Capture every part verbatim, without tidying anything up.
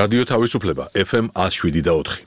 რადიო თავისუფლება ეფ ემ one oh seven და four.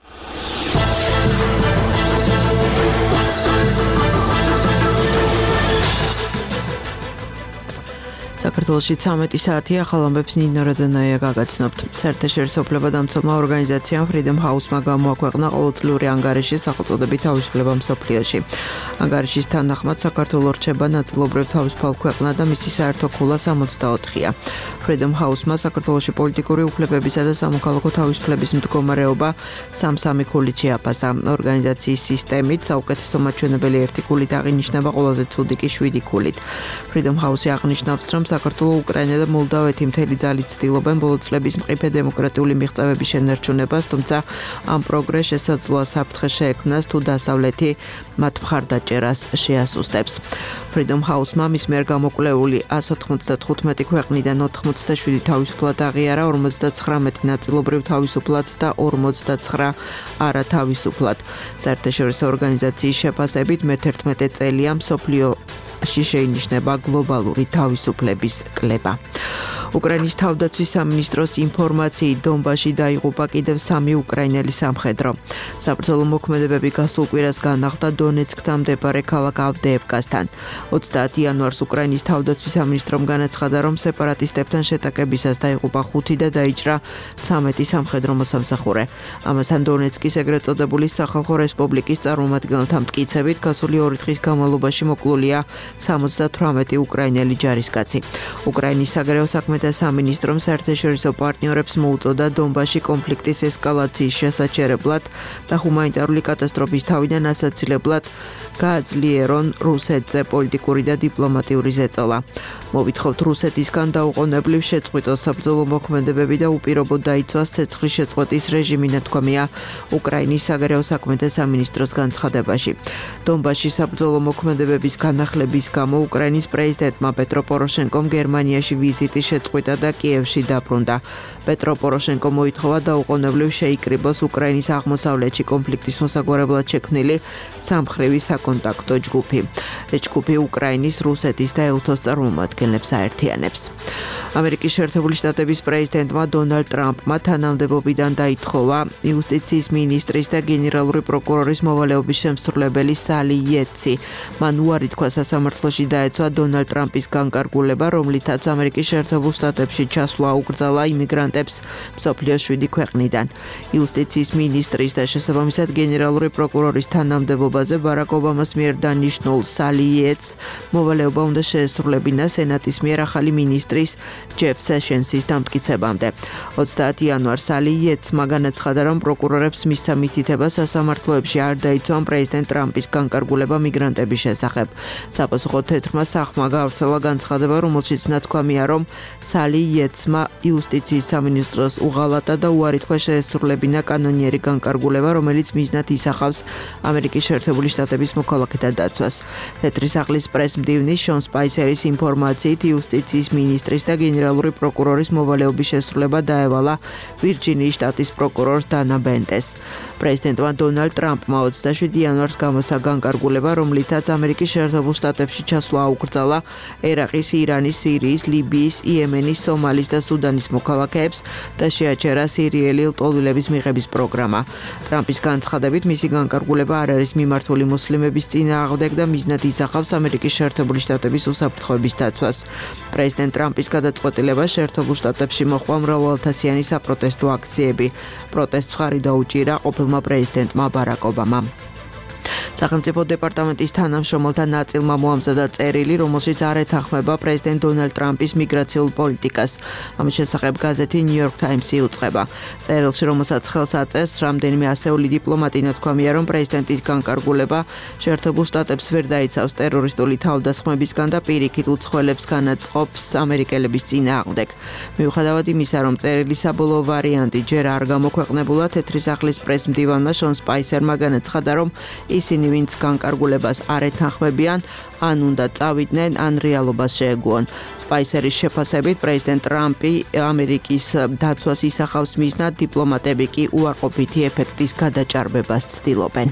საქართველოში ცამეტი საათი ახალ ამბებს ნინო როდონოია გაგაცნობთ. საერთაშორისო უფლებადამცველმა ორგანიზაციამ Freedom House-მა გამოაქვეყნა ყოველწლიური ანგარიში სახელწოდებით თავისუფლება მსოფლიოში. ანგარიშის თანახმად საქართველო რჩება ნაწილობრივ თავისუფალ ქვეყნად და მისი საერთო ქულა sixty-four-ია. Freedom House-მა საქართველოში პოლიტიკური უფლებებისა და სამოქალაქო თავისუფლების მდგომარეობა სამსამი ქულით შეაფასა. ორგანიზაციის სისტემით საუკეთესო მაჩვენებელი ერთი ქულით აღინიშნება, ყველაზე ცუდი კი seven ქულით. Freedom House-ი აღნიშნავს, რომ საქართველო, უკრაინა და მოლდავეთი მთელი ძალით ცდილობენ ბოლო წლების მყიფე დემოკრატიული მიღწევების შენარჩუნებას, თუმცა ამ პროგრესს შესაძლოა საფრთხე შეექმნას, თუ დასავლეთი მათ მხარდაჭერას შეასუსტებს. Freedom House-მა მის მიერ გამოკვლეული one ninety-five ქვეყნიდან forty-seven თავისუფლად აღიარა, forty-nine ნაწილობრივ თავისუფლად და forty-nine არათავისუფლად. საერთაშორისო ორგანიზაციის შეფასებით მე-eleven წელია მსოფლიო შეინიშნება გლობალური თავისუფლების კლება. უკრაინის თავდაცვის სამინისტროს ინფორმაციით დონბასში დაიღუპა კიდევ სამი უკრაინელი სამხედრო. საბრძოლო მოქმედებები გასულ კვირას განახლდა დონეცკთან მდებარე ქალაქ ავდეევკასთან. twenty იანვარს უკრაინის თავდაცვის სამინისტრომ განაცხადა, რომ სეპარატისტებთან შეტაკებისას დაიღუპა ხუთი და დაიჭრა ცამეტი სამხედრო მოსამსახურე. ამასთან დონეცკის ეგრეთ წოდებული სახალხო რესპუბლიკის წარმომადგენელთა მტკიცებით გასული ორი დღის განმავლობაში მოკლულია seventy-eight უკრაინელი ჯარისკაცი. უკრაინის საგარეო საქმეთა სამინისტრომ საერთაშორისო პარტნიორებს მოუწოდა დონბასში კონფლიქტის ესკალაციის შესაჩერებლად და ჰუმანიტარული კატასტროფის თავიდან ასაცილებლად გააძლიერონ რუსეთზე პოლიტიკური და დიპლომატიური ზეწოლა. მოვითხოვთ რუსეთისგან დაუყოვნებლივ შეწყვიტოს საბრძოლო მოქმედებები და უპირობოდ დაიცვას ცეცხლის შეწყვეტის რეჟიმი, ნათქვამია უკრაინის საგარეო საქმეთა სამინისტროს განცხადებაში. დონბასში საბრძოლო მოქმედებების განახლების გამო უკრაინის პრეზიდენტმა პეტრო პოროშენკომ გერმანიაში ვიზიტი შეწყვიტა და კიევში დაბრუნდა. პეტრო პოროშენკომ მოითხოვა დაუყოვნებლივ შეიკრიბოს უკრაინის აღმოსავლეთში კონფლიქტის მოსაგვარებლად შექმნილი სამხრივი საკონტაქტო ჯგუფი. ჯგუფი უკრაინის, რუსეთის და ეუთოს წარმომადგენლებს აერთიანებს. ამერიკის შეერთებული შტატების პრეზიდენტმა დონალდ ტრამპმა თანამდებობიდან დაითხოვა იუსტიციის მინისტრის და გენერალური პროკურორის მოვალეობის შემსრულებელი სალი იეტსი. მან უარი თქვა სასამართლოში დაეცვა დონალდ ტრამპის განკარგულება, რომლითაც ამერიკის შეერთებულ შტატებში ჩასვლა უკრძალა იმიგრანტებს მსოფლიოს seven ქვეყნიდან. იუსტიციის მინისტრის და შესაბამისად გენერალური პროკურორის თანამდებობაზე ბარაკ ობამას მიერ დანიშნულ სალი იეტსს მოვალეობა უნდა შეესრულებინა სენატის მიერ ახალი მინისტრის ჯეფ სეშენსის დამტკიცებამდე. twenty იანვარს სალი იეტსმა განაცხადა, რომ პროკურორებს მისცა მითითება სასამართლოებში არ დაიცვან პრეზიდენტ ტრამპის განკარგულება მიგრანტების შესახებ. საპასუხოდ თეთრმა სახლმა გაავრცელა განცხადება, რომელშიც ნათქვამია, რომ სალი იეტსმა იუსტიციის სამინისტროს უღალატა და უარი თქვა შეესრულებინა კანონიერი განკარგულება, რომელიც მიზნად ისახავს ამერიკის შეერთებული შტატების მოქალაქეთა დაცვას. თეთრი სახლის პრეს-მდივნის შონ სპაისერის ინფორმაციით იუსტიციის მინისტრის და გენერალური პროკურორის მოვალეობის შესრულება დაევალა ვირჯინიის შტატის პროკურორს დანა ბენტეს. პრეზიდენტმა დონალდ ტრამპმა twenty-seven იანვარს გამოსცა განკარგულება, რომლითაც ამერიკის შეერთებულ შტატებში ჩასვლა აუკრძალა ერაყის, ირანის, სირიის, ლიბიის, იემენის, სომალის და სუდანის მოქალაქეებს და შეაჩერა სირიელი ლტოლვილების მიღების პროგრამა. ტრამპის განცხადებით მისი განკარგულება არ არის მიმართული მუსლიმების წინააღმდეგ და მიზნად ისახავს ამერიკის შეერთებული შტატების უსაფრთხოების დაცვას. პრეზიდენტ ტრამპის გადაწყვეტილებას შეერთებულ შტატებში მოჰყვა მრავალათასიანი საპროტესტო აქციები. პროტესტს მხარი დაუჭირა ყოფილმა პრეზიდენტმა ბარაკ ობამამ. სახელმწიფო დეპარტამენტის თანამშრომელთა ნაწილმა მოამზადა წერილი, რომელშიც არ ეთანხმება პრეზიდენტ დონალდ ტრამპის მიგრაციულ პოლიტიკას. ამის შესახებ გაზეთი New York Times იუწყება. წერილში, რომელსაც ხელს აწევს რამდენიმე ასეული დიპლომატი, ნათქვამია, რომ პრეზიდენტის განკარგულება შეერთებულ შტატებს ვერ დაიცავს ტერორისტული თავდასხმებისგან და პირიქით უცხოელებს განაწყობს ამერიკელების წინააღმდეგ. მიუხედავად იმისა, რომ წერილის საბოლოო ვარიანტი ჯერ არ გამოქვეყნებულა, თეთრი სახლის პრეს-მდივანმა შონ სპაისერმა განაცხადა, რომ ისინი ვინც განკარგულებას არ ეთანხმებიან, ან უნდა წავიდნენ, ან რეალობას შეეგუონ. სპაისერის შეფასებით პრეზიდენტ ტრამპი ამერიკის დაცვას ისახავს მიზნად, დიპლომატები კი უარყოფითი ეფექტის გადაჭარბებას ცდილობენ.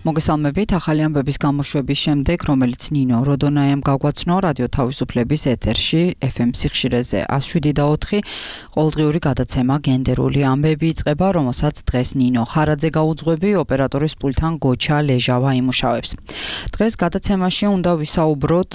მოგესალმებით ახალი ამბების გამოშვების შემდეგ, რომელიც ნინო როდონაიამ გაგვაცნო რადიო თავისუფლების ეთერში ეფ ემ სიხშირეზე one oh seven და four ყოველდღიური გადაცემა გენდერული ამბები იწყება, რომელსაც დღეს ნინო ხარაძე გაუძღვები ოპერატორის პულტთან გოჩა ლეჟავა იმუშავებს. დღეს გადაცემაში უნდა ვისაუბროთ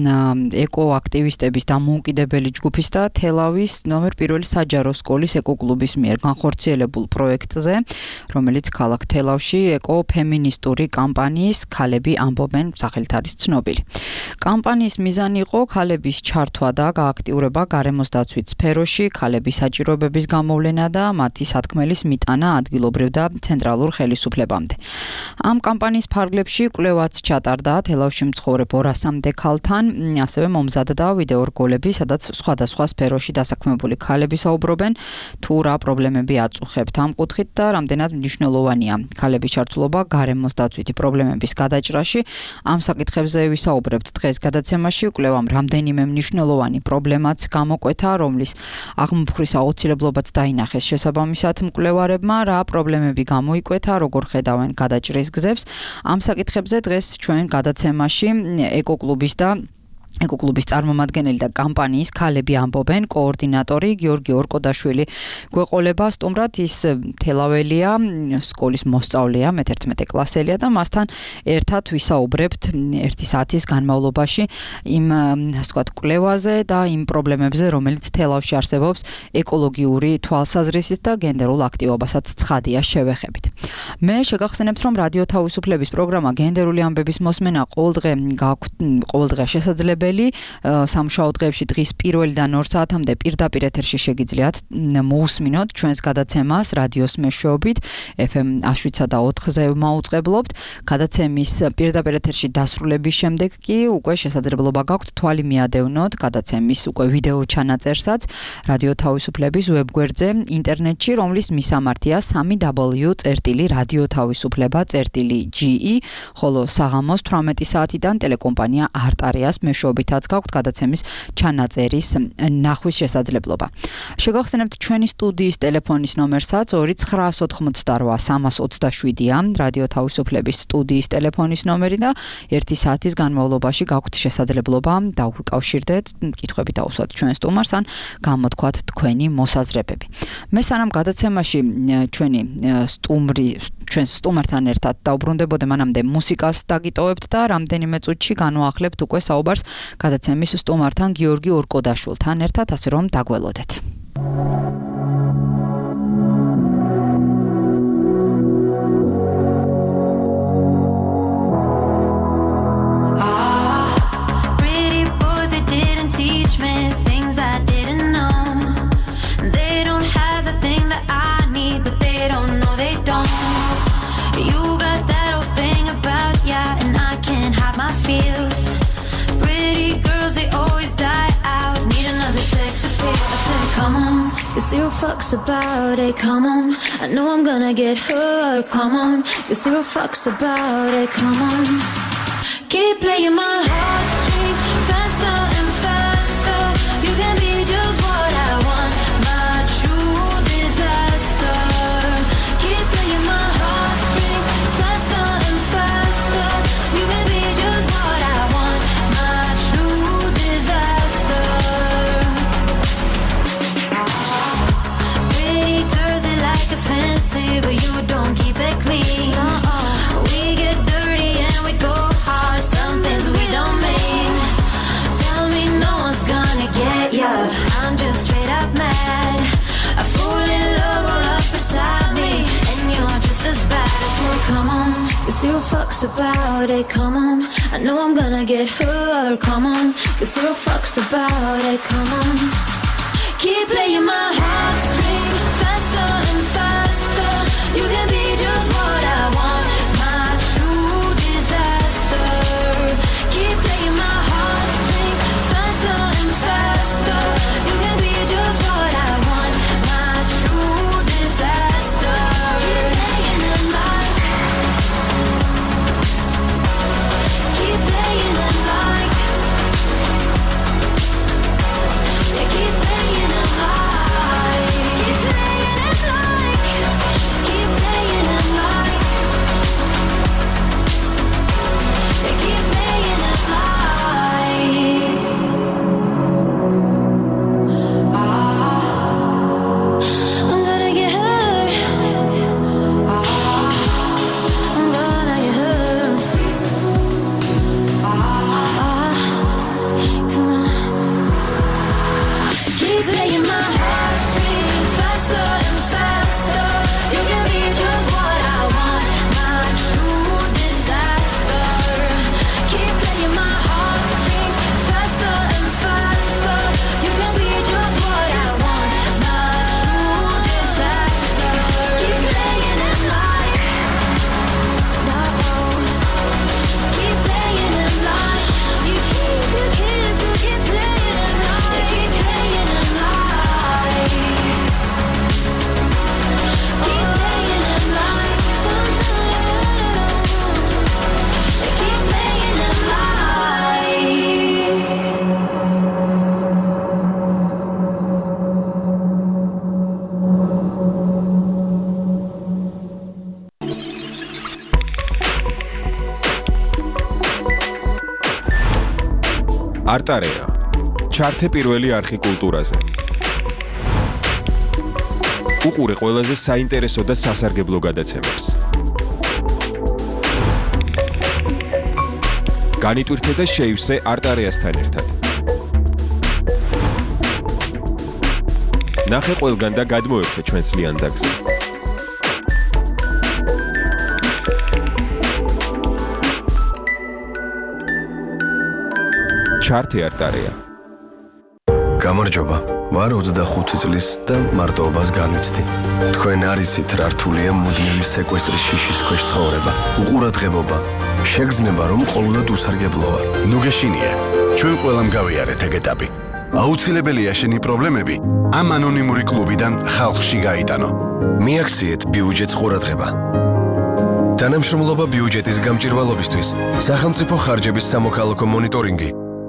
ეკოაქტივისტების დამოუკიდებელი ჯგუფის და თელავის ნომერ პირველი საჯარო სკოლის ეკოკლუბის მიერ განხორციელებულ პროექტზე, რომელიც ქალაქ თელავში ეკოფემინისტური კამპანიის ქალები ამბობენ სახელით არის ცნობილი. კამპანიის მიზანი იყო ქალების ჩართვა და გააქტიურება გარემოს დაცვის სფეროში, ქალების საჭიროებების გამოვლენა და მათი სათქმელის მიტანა ადგილობრივ და ცენტრალურ ხელისუფლებამდე. ამ კამპანიის ფარგლებში კვლევაც ჩატარდა თელავში მცხოვრებ ორასამდე ქალთან, ასევე მომზადდა ვიდეო რგოლები, სადაც სხვადასხვა სფეროში დასაქმებული ქალები საუბრობენ, თუ რა პრობლემები აწუხებთ ამ კუთხით და რამდენად მნიშვნელოვანია ქალების ჩართულობა გარემოს დაცვითი პრობლემების გადაჭრაში. ამ საკითხებზე ვისაუბრებთ დღეს გადაცემაში, კვლევამ რამდენიმე მნიშვნელოვანი პრობლემაც გამოკვეთა, რომლის აღმოფხრის აუცილებლობაც დაინახეს შესაბამისად მკვლევარებმა, რა პრობლემები გამოიკვეთა, როგორ ხედავენ გადაჭრის გზებს. ამ საკითხებზე დღეს ჩვენ გადაცემაში ეკოკლუბის და ეკოკლუბის წარმომადგენელი და კამპანიის ქალები ამბობენ კოორდინატორი გიორგი ორკოდაშვილი გვეყოლება სტუმრად, ის თელაველია, სკოლის მოსწავლეა, მეთერთმეტე კლასელია და მასთან ერთად ვისაუბრებთ ერთი საათის განმავლობაში იმ ასე ვთქვათ კვლევაზე და იმ პრობლემებზე, რომელიც თელავში არსებობს ეკოლოგიური თვალსაზრისით და გენდერულ აქტივობასაც ცხადია შევეხებით. მე შეგახსენებთ, რომ რადიო თავისუფლების პროგრამა გენდერული ამბების მოსმენა ყოველდღე გაქვთ ყოველდღე შესაძლებელი სამშაბათო დღეებში დღის პირველიდან ორ საათამდე პირდაპირ ეთერში შეგიძლიათ მოусმინოთ ჩვენს გადაცემას რადიოს მეშვეობით ეფ ემ one oh seven და four-ზე მაუწყებლობთ. გადაცემის პირდაპირ ეთერში დასრულების შემდეგ კი უკვე შესაძლებლობა გაქვთ თვალი მიადევნოთ გადაცემის უკვე ვიდეო ჩანაწერსაც რადიო თავისუფლების ვებგვერდზე ინტერნეტში, რომლის მისამართია three w წერტილი რადიო თავისუფლება წერტილი ჯი ი, ხოლო საღამოს თვრამეტი საათიდან ტელეკომპანია არტარიას მეშვეობითაც გაქვთ გადაცემის ჩანაწერის ნახვის შესაძლებლობა. შეგახსენებთ ჩვენი სტუდიის ტელეფონის ნომერსაც two nine nine eight three three two seven-ია რადიო თავისუფლების სტუდიის ტელეფონის ნომერი და ერთი საათის განმავლობაში გაქვთ შესაძლებლობა დავგვიკავშირდეთ, კითხვები დავუსვათ ჩვენ სტუმარს ან გამოთქვათ თქვენი მოსაზრებები. მე სანამ გადაცემაში ჩვენი სტუმრი ჩვენს სტუმართან ერთად დავბრუნდებოდე, მანამდე მუსიკას დაგიტოვებთ და რამდენიმე წუთში განვაახლებთ უკვე საუბარს გადაცემის სტუმართან გიორგი ორკოდაშვილთან ერთად, ასე რომ დაგველოდეთ. Zero fucks about it, come on. I know I'm gonna get hurt, come on. Zero fucks about it, come on. Keep playing my heartstrings faster and faster. You can be just what I want, my true disaster. Keep playing my heartstrings faster and faster. You can be just what I want, my true disaster. Fancy, but you don't keep it clean. Uh-uh. We get dirty and we go hard. Some things we don't mean. Tell me no one's gonna get ya. I'm just straight up mad. I fall in love all up beside me, and you're just as bad. So come on, zero fucks about it. Come on, I know I'm gonna get hurt. Come on, zero fucks about it. Come on, keep playing my heartstrings faster and faster. You can be just what I want. It's my true disaster. Keep playing my heartstrings faster and faster. You can be just what I want. My true disaster. Keep playing it like. Keep playing it like. Yeah, keep playing it like. Keep playing it like. Keep playing keep playing my heartstrings faster and faster. You give me just what I want, my true disaster. Keep playing my heartstrings faster and faster. You give me just what I want, my true disaster. Keep playing it like, no. Keep playing it like, you keep, you keep, you keep playing it like, keep playing it like, keep playing it like, keep playing it არტარეა. ჩართე პირველი არხი კულტურაზე. უყურე ყველაზე საინტერესო და სასარგებლო გადაცემებს. განიტვირთე და შეივსე არტარეასთან ერთად. ნახე ყველგან და გადმოერთე ჩვენს ლიანდაგზე. ჩართე არტარეა. გამარჯობა. ვარ ოცდახუთი წლის და მარტოობას განვიცდი. თქვენ არ იცით რა რთულია მუდმივი სეკვესტრის შიშის ქვეშ ცხოვრება. უყურადღებობა. შეგრძნება რომ ყოველდღე უსარგებლო ვარ. ნუ გეშინია. ჩვენ ყველამ გავიარეთ ეგ ეტაპი. აუცილებელია შენი პრობლემები ამ ანონიმური კლუბიდან ხალხში გაიტანო. მიაქციეთ ბიუჯეტს ყურადღება. თანამშრომლობა ბიუჯეტის გამჭირვალობისთვის. სახელმწიფო ხარჯების სამოქალაქო მონიტორინგი.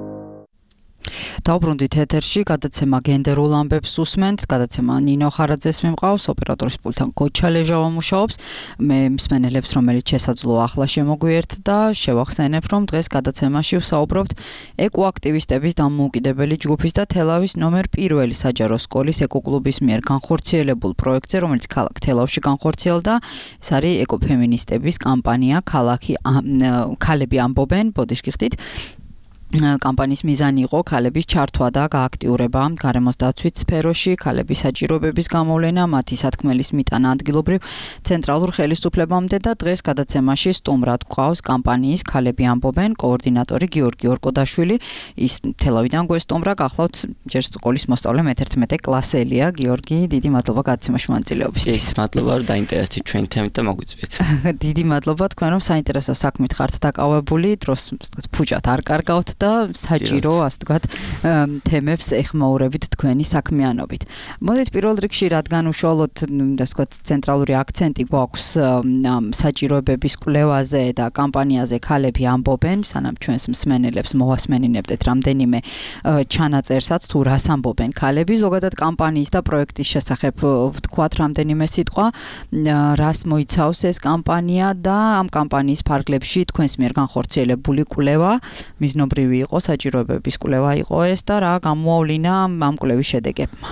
დავბრუნდით ეთერში, გადაცემა გენდერულ ამბებს უსმენთ, გადაცემა ნინო ხარაძეს მიმყავს, ოპერატორის პულტთან გოჩა ლეჟავა მუშაობს. მე მსმენელებს, რომელიც შესაძლოა ახლა შემოგვიერთდა, შევახსენებ, რომ დღეს გადაცემაში ვსაუბრობთ ეკოაქტივისტების დამოუკიდებელი ჯგუფის და თელავის ნომერ პირველი საჯარო სკოლის ეკოკლუბის მიერ განხორციელებულ პროექტზე, რომელიც ქალაქ თელავში განხორციელდა. ეს არის ეკოფემინისტების კამპანია ქალაქი ქალები ამბობენ, ბოდიშ გიხდით. კამპანიის მიზანი იყო ქალების ჩართვა და გააქტიურება გარემოს დაცვის სფეროში, ქალების საჭიროებების გამოვლენა, მათი სათქმელის მიტანა ადგილობრივ ცენტრალურ ხელისუფლებამდე და დღეს გადაცემაში სტუმრად გვყავს კამპანიის ქალები ამბობენ კოორდინატორი გიორგი ორკოდაშვილი. ის თელავიდან გვესტუმრა, გახლავთ ჯერ სკოლის მოსწავლე მეთერთმეტე კლასელია. გიორგი, დიდი მადლობა გადაცემაში მონაწილეობისთვის. მადლობა რომ დაინტერესდით ჩვენი თემით და მოგვიწვიეთ. დიდი მადლობა თქვენ რომ საინტერესო საქმით ხართ დაკავებული, დროს ფუჭად არ კარგავთ და საჭირო, ასე ვთქვათ, თემებს ეხმაურებით თქვენი საქმიანობით. მოდით პირველ რიგში, რადგან უშუალოდ, ასე ვთქვათ, ცენტრალური აქცენტი გვაქვს საჭიროებების კვლევაზე და კამპანიაზე ქალები ამბობენ, სანამ ჩვენს მსმენელებს მოვასმენინებდეთ რამდენიმე ჩანაწერსაც თუ რას ამბობენ ქალები, ზოგადად კამპანიის და პროექტის შესახებ ვთქვათ რამდენიმე სიტყვა, რას მოიცავს ეს კამპანია და ამ კამპანიის ფარგლებში თქვენს მიერ განხორციელებული კვლევა, მიზნობრივი იყო საჭიროებების კვლევა იყო ეს და რა გამოავლინა ამ კვლევის შედეგებმა.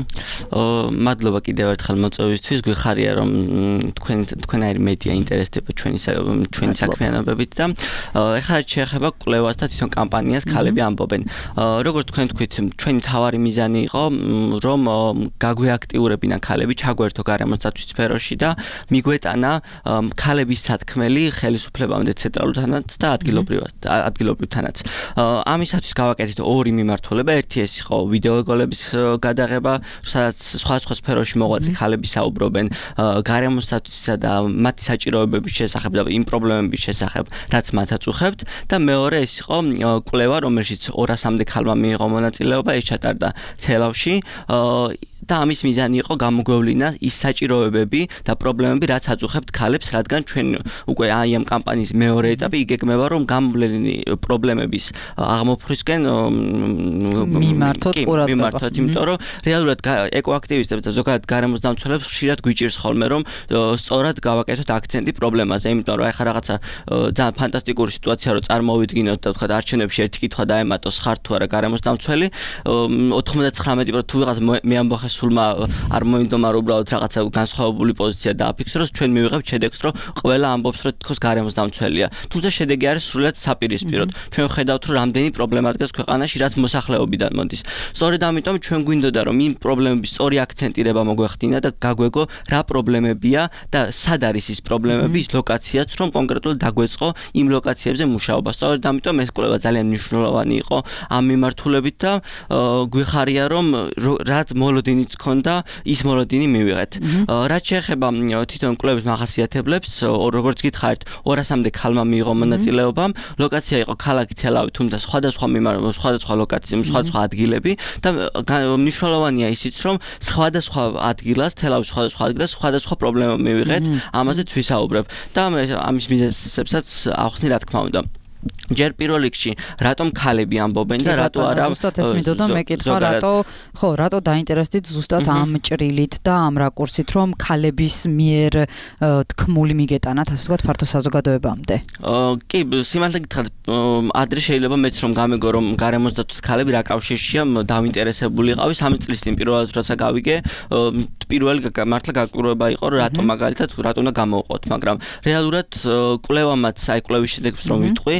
აჰა. მადლობა კიდევ ერთხელ მოწვევისთვის. გვიხარია რომ თქვენ თქვენაირი მედია ინტერესდება ჩვენი ჩვენი საქმიანობებით და ეხლა შეეხება კვლევას და თვითონ კამპანიას ქალები ამბობენ. როგორც თქვენ თქვით, ჩვენი თავარი მიზანი იყო რომ გაგვეაქტიურებინა ქალები, ჩაგვერთო გარემოს დაცვის სფეროში და მიგვეტანა ქალების სათქმელი ხელისუფლებამდე ცენტრალურთანაც და ადგილობრივად ადგილობრივთანაც. ამისათვის გავაკეთეთ ორი მიმართულება. ერთი ეს იყო ვიდეოეგოლების გადაღება, სადაც სხვადასხვა სფეროში მოღვაწე ქალები საუბრობენ გარემოს დაცვისა და მათი საჭიროებების შესახებ და იმ პრობლემების შესახებ, რაც მათ აწუხებთ და მეორე ეს იყო კვლევა, რომელშიც ორასამდე ქალმა მიიღო მონაწილეობა, ეს ჩატარდა თელავში. და ამის მიზანი იყო გამოგვევლინა ის საჭიროებები და პრობლემები, რაც აწუხებთ ქალებს, რადგან ჩვენ უკვე აი ამ კამპანიის მეორე ეტაპი იგეგმება, რომ გამოვლენილი პრობლემების აღმოფხვისკენ მიმართოთ ყურადღება. მიმართოთ, იმიტომ რომ რეალურად ეკოაქტივისტებს და ზოგადად გარემოს დამცველებს ხშირად გვიჭირს ხოლმე, რომ სწორად გავაკეთოთ აქცენტი პრობლემაზე, იმიტომ რომ ახლა რაღაცა ძალიან ფანტასტიკური სიტუაცია რომ წარმოვიდგინოთ და თქვა არჩევნებში ერთი კითხვა დაემატოს, ხარ თუ არა გარემოს დამცველი, ოთხმოცდათხრამეტი პროცენტი თუ ვიღაც მე ამბახეს სულმა არ მოინდომა რომ უბრალოდ რაღაცა განსხვავებული პოზიცია დააფიქსიროს, ჩვენ მივიღებთ შედეგს, რომ ყველა ამბობს, რომ თქოს გარემოს დამცველია. თუმცა შედეგი არის სრულად საპირისპიროდ. ჩვენ ვხედავთ, რომ რამდენი პრობლემა დგას ქვეყანაში, რაც მოსახლეობიდან მოდის. სწორედ ამიტომ ჩვენ გვინდოდა, რომ იმ პრობლემების სწორი აქცენტირება მოგვეხდინა და გაგვეგო რა პრობლემებია და სად არის ის პრობლემები, ის ლოკაციაც, რომ კონკრეტულად დაგვეწყო იმ ლოკაციებზე მუშაობა. სწორედ ამიტომ ეს კვლევა ძალიან მნიშვნელოვანი იყო ამ მიმართულებით და გვიხარია, რომ რაც მოლოდინიც ქონდა, ის მოლოდინი მივიღეთ. რაც შეეხება თვითონ კვლევის მახასიათებლებს, როგორც გითხარით, ორასამდე ქალმა მიიღო მონაწილეობა. ლოკაცია იყო ქალაქი თელავი, თუმცა სხვადასხვა სხვადასხვა ლოკაციები, სხვადასხვა ადგილები და მნიშვნელოვანია ისიც, რომ სხვადასხვა ადგილას, თელავის სხვადასხვა ადგილას სხვადასხვა პრობლემა მივიღეთ, ამაზეც ვისაუბრებ და ამის მიზეზებსაც ახსნი, რა თქმა უნდა. ჯერ პირველ რიგში, რატომ ქალები ამბობენ და რატო არა ზუსტად ეს მინდოდა მეკითხა, რატო ხო, რატო დაინტერესდით ზუსტად ამ ჭრილით და ამ რაკურსით, რომ ქალების მიერ თქმული მიგეტანათ, ასე ვთქვათ, ფართო საზოგადოებამდე? კი, სიმართლე გითხრათ, ადრე შეიძლება მეც რომ გამეგო, რომ გარემოს დაცვის ქალები რა კავშირშია დავინტერესებული იყავი. სამი წლის წინ პირველად როცა გავიგე, პირველი მართლა გაკვირვება იყო, რომ რატო მაგალითად რატო უნდა გამოვყოთ, მაგრამ რეალურად კვლევამაც, აი კვლევის შედეგებს რომ ვიტყვი,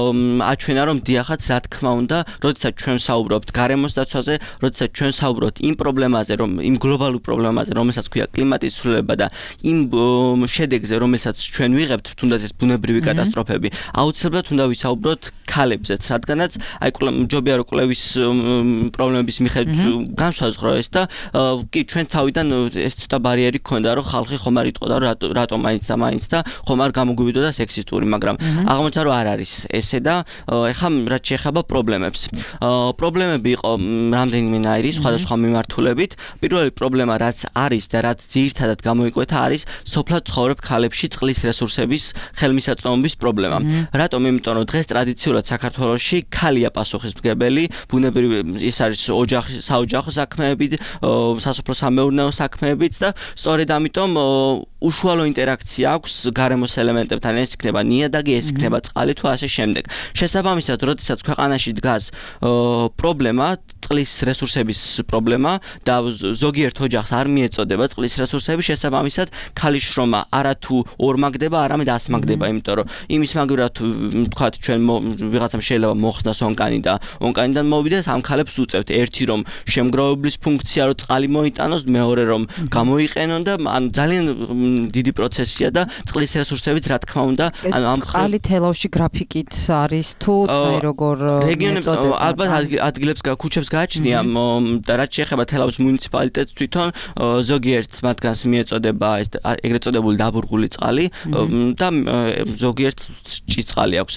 აჩვენა რომ დიახაც რა თქმა უნდა, როდესაც ჩვენ საუბრობთ გარემოს დაცვაზე, როდესაც ჩვენ საუბრობთ იმ პრობლემაზე, რომ იმ გლობალურ პრობლემაზე, რომელსაც ქვია კლიმატის ცვლილება და იმ შედეგზე, რომელსაც ჩვენ ვიღებთ, თუნდაც ეს ბუნებრივი კატასტროფები, აუცილებლად უნდა ვისაუბროთ ქალებზეც, რადგანაც აი ჯობია რომ კვლევის პრობლემების მიხედვით განსაზღვრო ეს და კი ჩვენ თავიდან ეს ცოტა ბარიერი ქონდა, რომ ხალხი ხომ არ იტყოდა, რომ რატო მაინც და მაინც და ხომ არ გამოგვივიდოდა სექსისტური, მაგრამ აღმოჩნდა რომ არ არის ესე და ეხლა რაც შეეხება პრობლემებს. პრობლემები იყო რამდენიმე ნაირი, სხვადასხვა მიმართულებით. პირველი პრობლემა რაც არის და რაც ძირითადად გამოიკვეთა არის სოფლად ცხოვრებ ქალებში წყლის რესურსების ხელმისაწვდომობის პრობლემა. რატომ? იმიტომ რომ დღეს ტრადიციულად საქართველოში ქალია პასუხისმგებელი, ბუნებრივი ის არის ოჯახი, საოჯახო საქმეები, სასოფლო-სამეურნეო საქმეებიც და სწორედ ამიტომ უშუალო ინტერაქცია აქვს გარემოს ელემენტებთან, ეს იქნება ნიადაგი, ეს იქნება წყალი თუ ასე შემდეგ. შესაბამისად, როდესაც ქვეყანაში დგას პრობლემა, წყლის რესურსების პრობლემა და ზოგიერთ ოჯახს არ მიეწოდება წყლის რესურსები, შესაბამისად, ქალის შრომა არა თუ ორ მაგდება, არამედ ას მაგდება, იმიტომ რომ იმის მაგივრად ვთქვათ, ჩვენ ვიღაცამ შეიძლება მოხსნას ონკანი და ონკანიდან მოვიდეს, ამ ქალებს უწევთ ერთი რომ შემგროვებლის ფუნქცია რომ წყალი მოიტანოს, მეორე რომ გამოიყენონ და ან ძალიან დიდი პროცესია და წყლის რესურსებიც რა თქმა უნდა, ანუ ამ წყალი თელავში გრაფიკით არის თუ აი როგორ რეგიონებში ალბათ ადგილებს ქუჩებს გააჩნია და რაც შეეხება თელავის მუნიციპალიტეტს თვითონ ზოგიერთ მათგანს მიეწოდება ეს ეგრეთ წოდებული დაბურღული წყალი და ზოგიერთ ჭიწყალი აქვს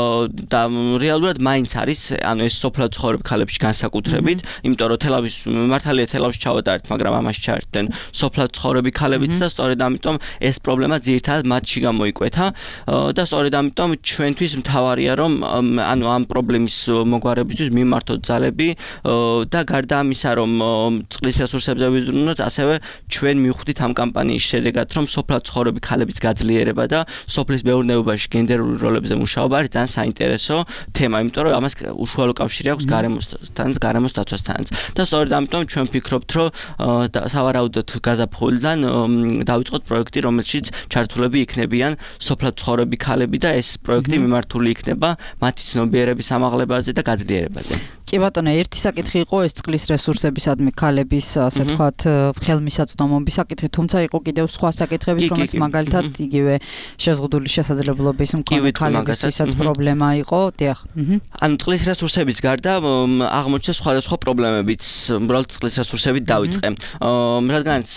და რეალურად მაინც არის ანუ ეს სოფლად ცხოვრებ ქალებში განსაკუთრებით, იმიტომ რომ თელავის მართალია თელავში ჩავატარეთ, მაგრამ ამაში ჩაერთდნენ სოფლად ცხოვრები ქალებიც და სწორედ ამიტომ ეს პრობლემა ძირითადად მათში გამოიკვეთა და სწორედ ამიტომ ჩვენთვის მთავარია რომ ანუ ამ პრობლემის მოგვარებისთვის მიმართოთ ძალები და გარდა ამისა რომ წყლის რესურსებზე ვიზრუნოთ, ასევე ჩვენ მივხვდით ამ კამპანიის შედეგად რომ სოფლად ცხოვრები ქალებიც გაძლიერება და სოფლის მეურნეობაში გენდერული როლებზე მუშაობა არის ძალიან საინტერესო თემა, იმიტომ რომ ამას უშუალო კავშირი აქვს გარემოსთან, გარემოს დაცვასთანაც და სწორედ ამიტომ ჩვენ ვფიქრობთ რომ სავარაუდოდ გაზაფხულიდან დავიწყოთ პროექტი, რომელშიც ჩართულები იქნებიან სოფლად ცხოვრები ქალები და ეს პროექტი მიმართული იქნება მათი ცნობიერების ამაღლებაზე და გაძლიერებაზე. კი ბატონო, ერთი საკითხი იყო ეს წყლის რესურსებისადმი ქალების, ასე ვთქვათ, ხელმისაწვდომობის საკითხი, თუმცა იყო კიდევ სხვა საკითხებიც, რომელიც მაგალითად იგივე შეზღუდული შესაძლებლობის მქონე ქალებისთვისაც პრობლემა იყო. დიახ. ანუ წყლის რესურსების გარდა აღმოჩნდა სხვადასხვა პრობლემებიც, უბრალოდ წყლის რესურსებით დავიწყე. რადგანაც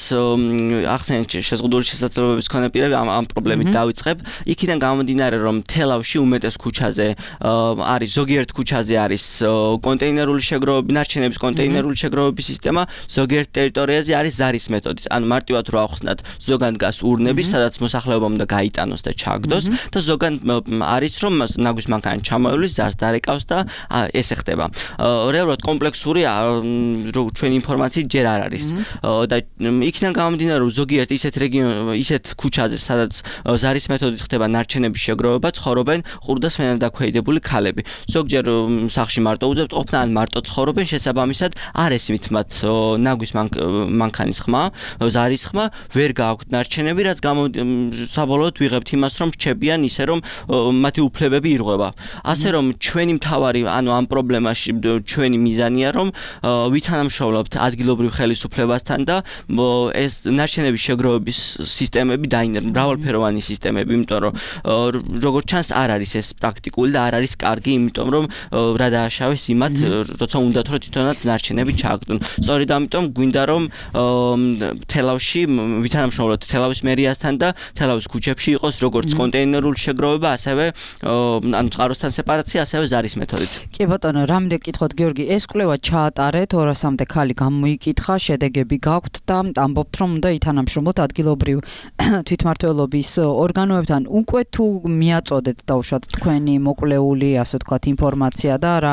ახსენეთ შეზღუდული შესაძლებლობის მქონე პირები ამ ამ პრობლემით დავიწყებ, იქიდან გამომდინარე რომ თელავში უმეტეს ქუჩაზე არის ზოგიერთ ქუჩაზე არის კონტეინერული შეგროვების, ნარჩენების კონტეინერული შეგროვების სისტემა, ზოგიერთ ტერიტორიაზე არის ზარის მეთოდით. ანუ მარტივად რო ახსნათ, ზოგან დგას ურნები, სადაც მოსახლეობა უნდა გაიტანოს და ჩააგდოს და ზოგან არის რომ ნაგვის მანქანა ჩამოევლის, ზარს დარეკავს და ესე ხდება. რეალურად კომპლექსური ჩვენი ინფორმაციით ჯერ არ არის. და იქიდან გამომდინარე რომ ზოგიერთ ისეთ რეგიონებში ისეთ ქუჩაზე, სადაც ზარის მეთოდით ხდება ნარჩენების შეგროვება, ცხოვრობენ ყურდას მენადაქვეიდებული ქალები. ზოგჯერ სახლში მარტო უძებთ ყოფნა, ან მარტო ცხოვრობენ, შესაბამისად არ ესმით მათ ნაგვის მანქანის ხმა, ზარის ხმა, ვერ გააქვთ ნარჩენები, რაც გამო საბოლოოდ ვიღებთ იმას, რომ რჩებიან ისე, რომ მათი უფლებები ირღვევა. ასე რომ ჩვენი მთავარი, ანუ ამ პრობლემაში ჩვენი მიზანია, რომ ვითანამშრომლობთ ადგილობრივ ხელისუფლებასთან და ეს ნარჩენების შეგროვების სისტემები დაინერგოს, მრავალფეროვანი სისტემები, იმიტომ რომ როგორც ჩანს არ არის ეს პრაქტიკული და არ არის კარგი, იმიტომ რომ რა დააშავეს იმათ, როცა უნდათ რომ თვითონაც ნარჩენები ჩააგდონ. სწორედ ამიტომ გვინდა რომ თელავში ვითანამშრომლოთ თელავის მერიასთან და თელავის ქუჩებში იყოს როგორც კონტეინერული შეგროვება, ასევე ანუ წყაროსთან სეპარაცია, ასევე ზარის მეთოდით. კი ბატონო, რამდენი კითხოთ გიორგი, ეს კვლევა ჩაატარეთ, ორასამდე ქალი გამოიკითხა, შედეგები გაქვთ და ამბობთ რომ უნდა ითანამშრომლოთ ადგილობრივ თვითმმართველობის ორგანოებთან. უკვე თუ მიაწოდეთ დაუშვათ თქვენი მოკვლეული, ასე ვთქვათ, ინფორმაცია და რა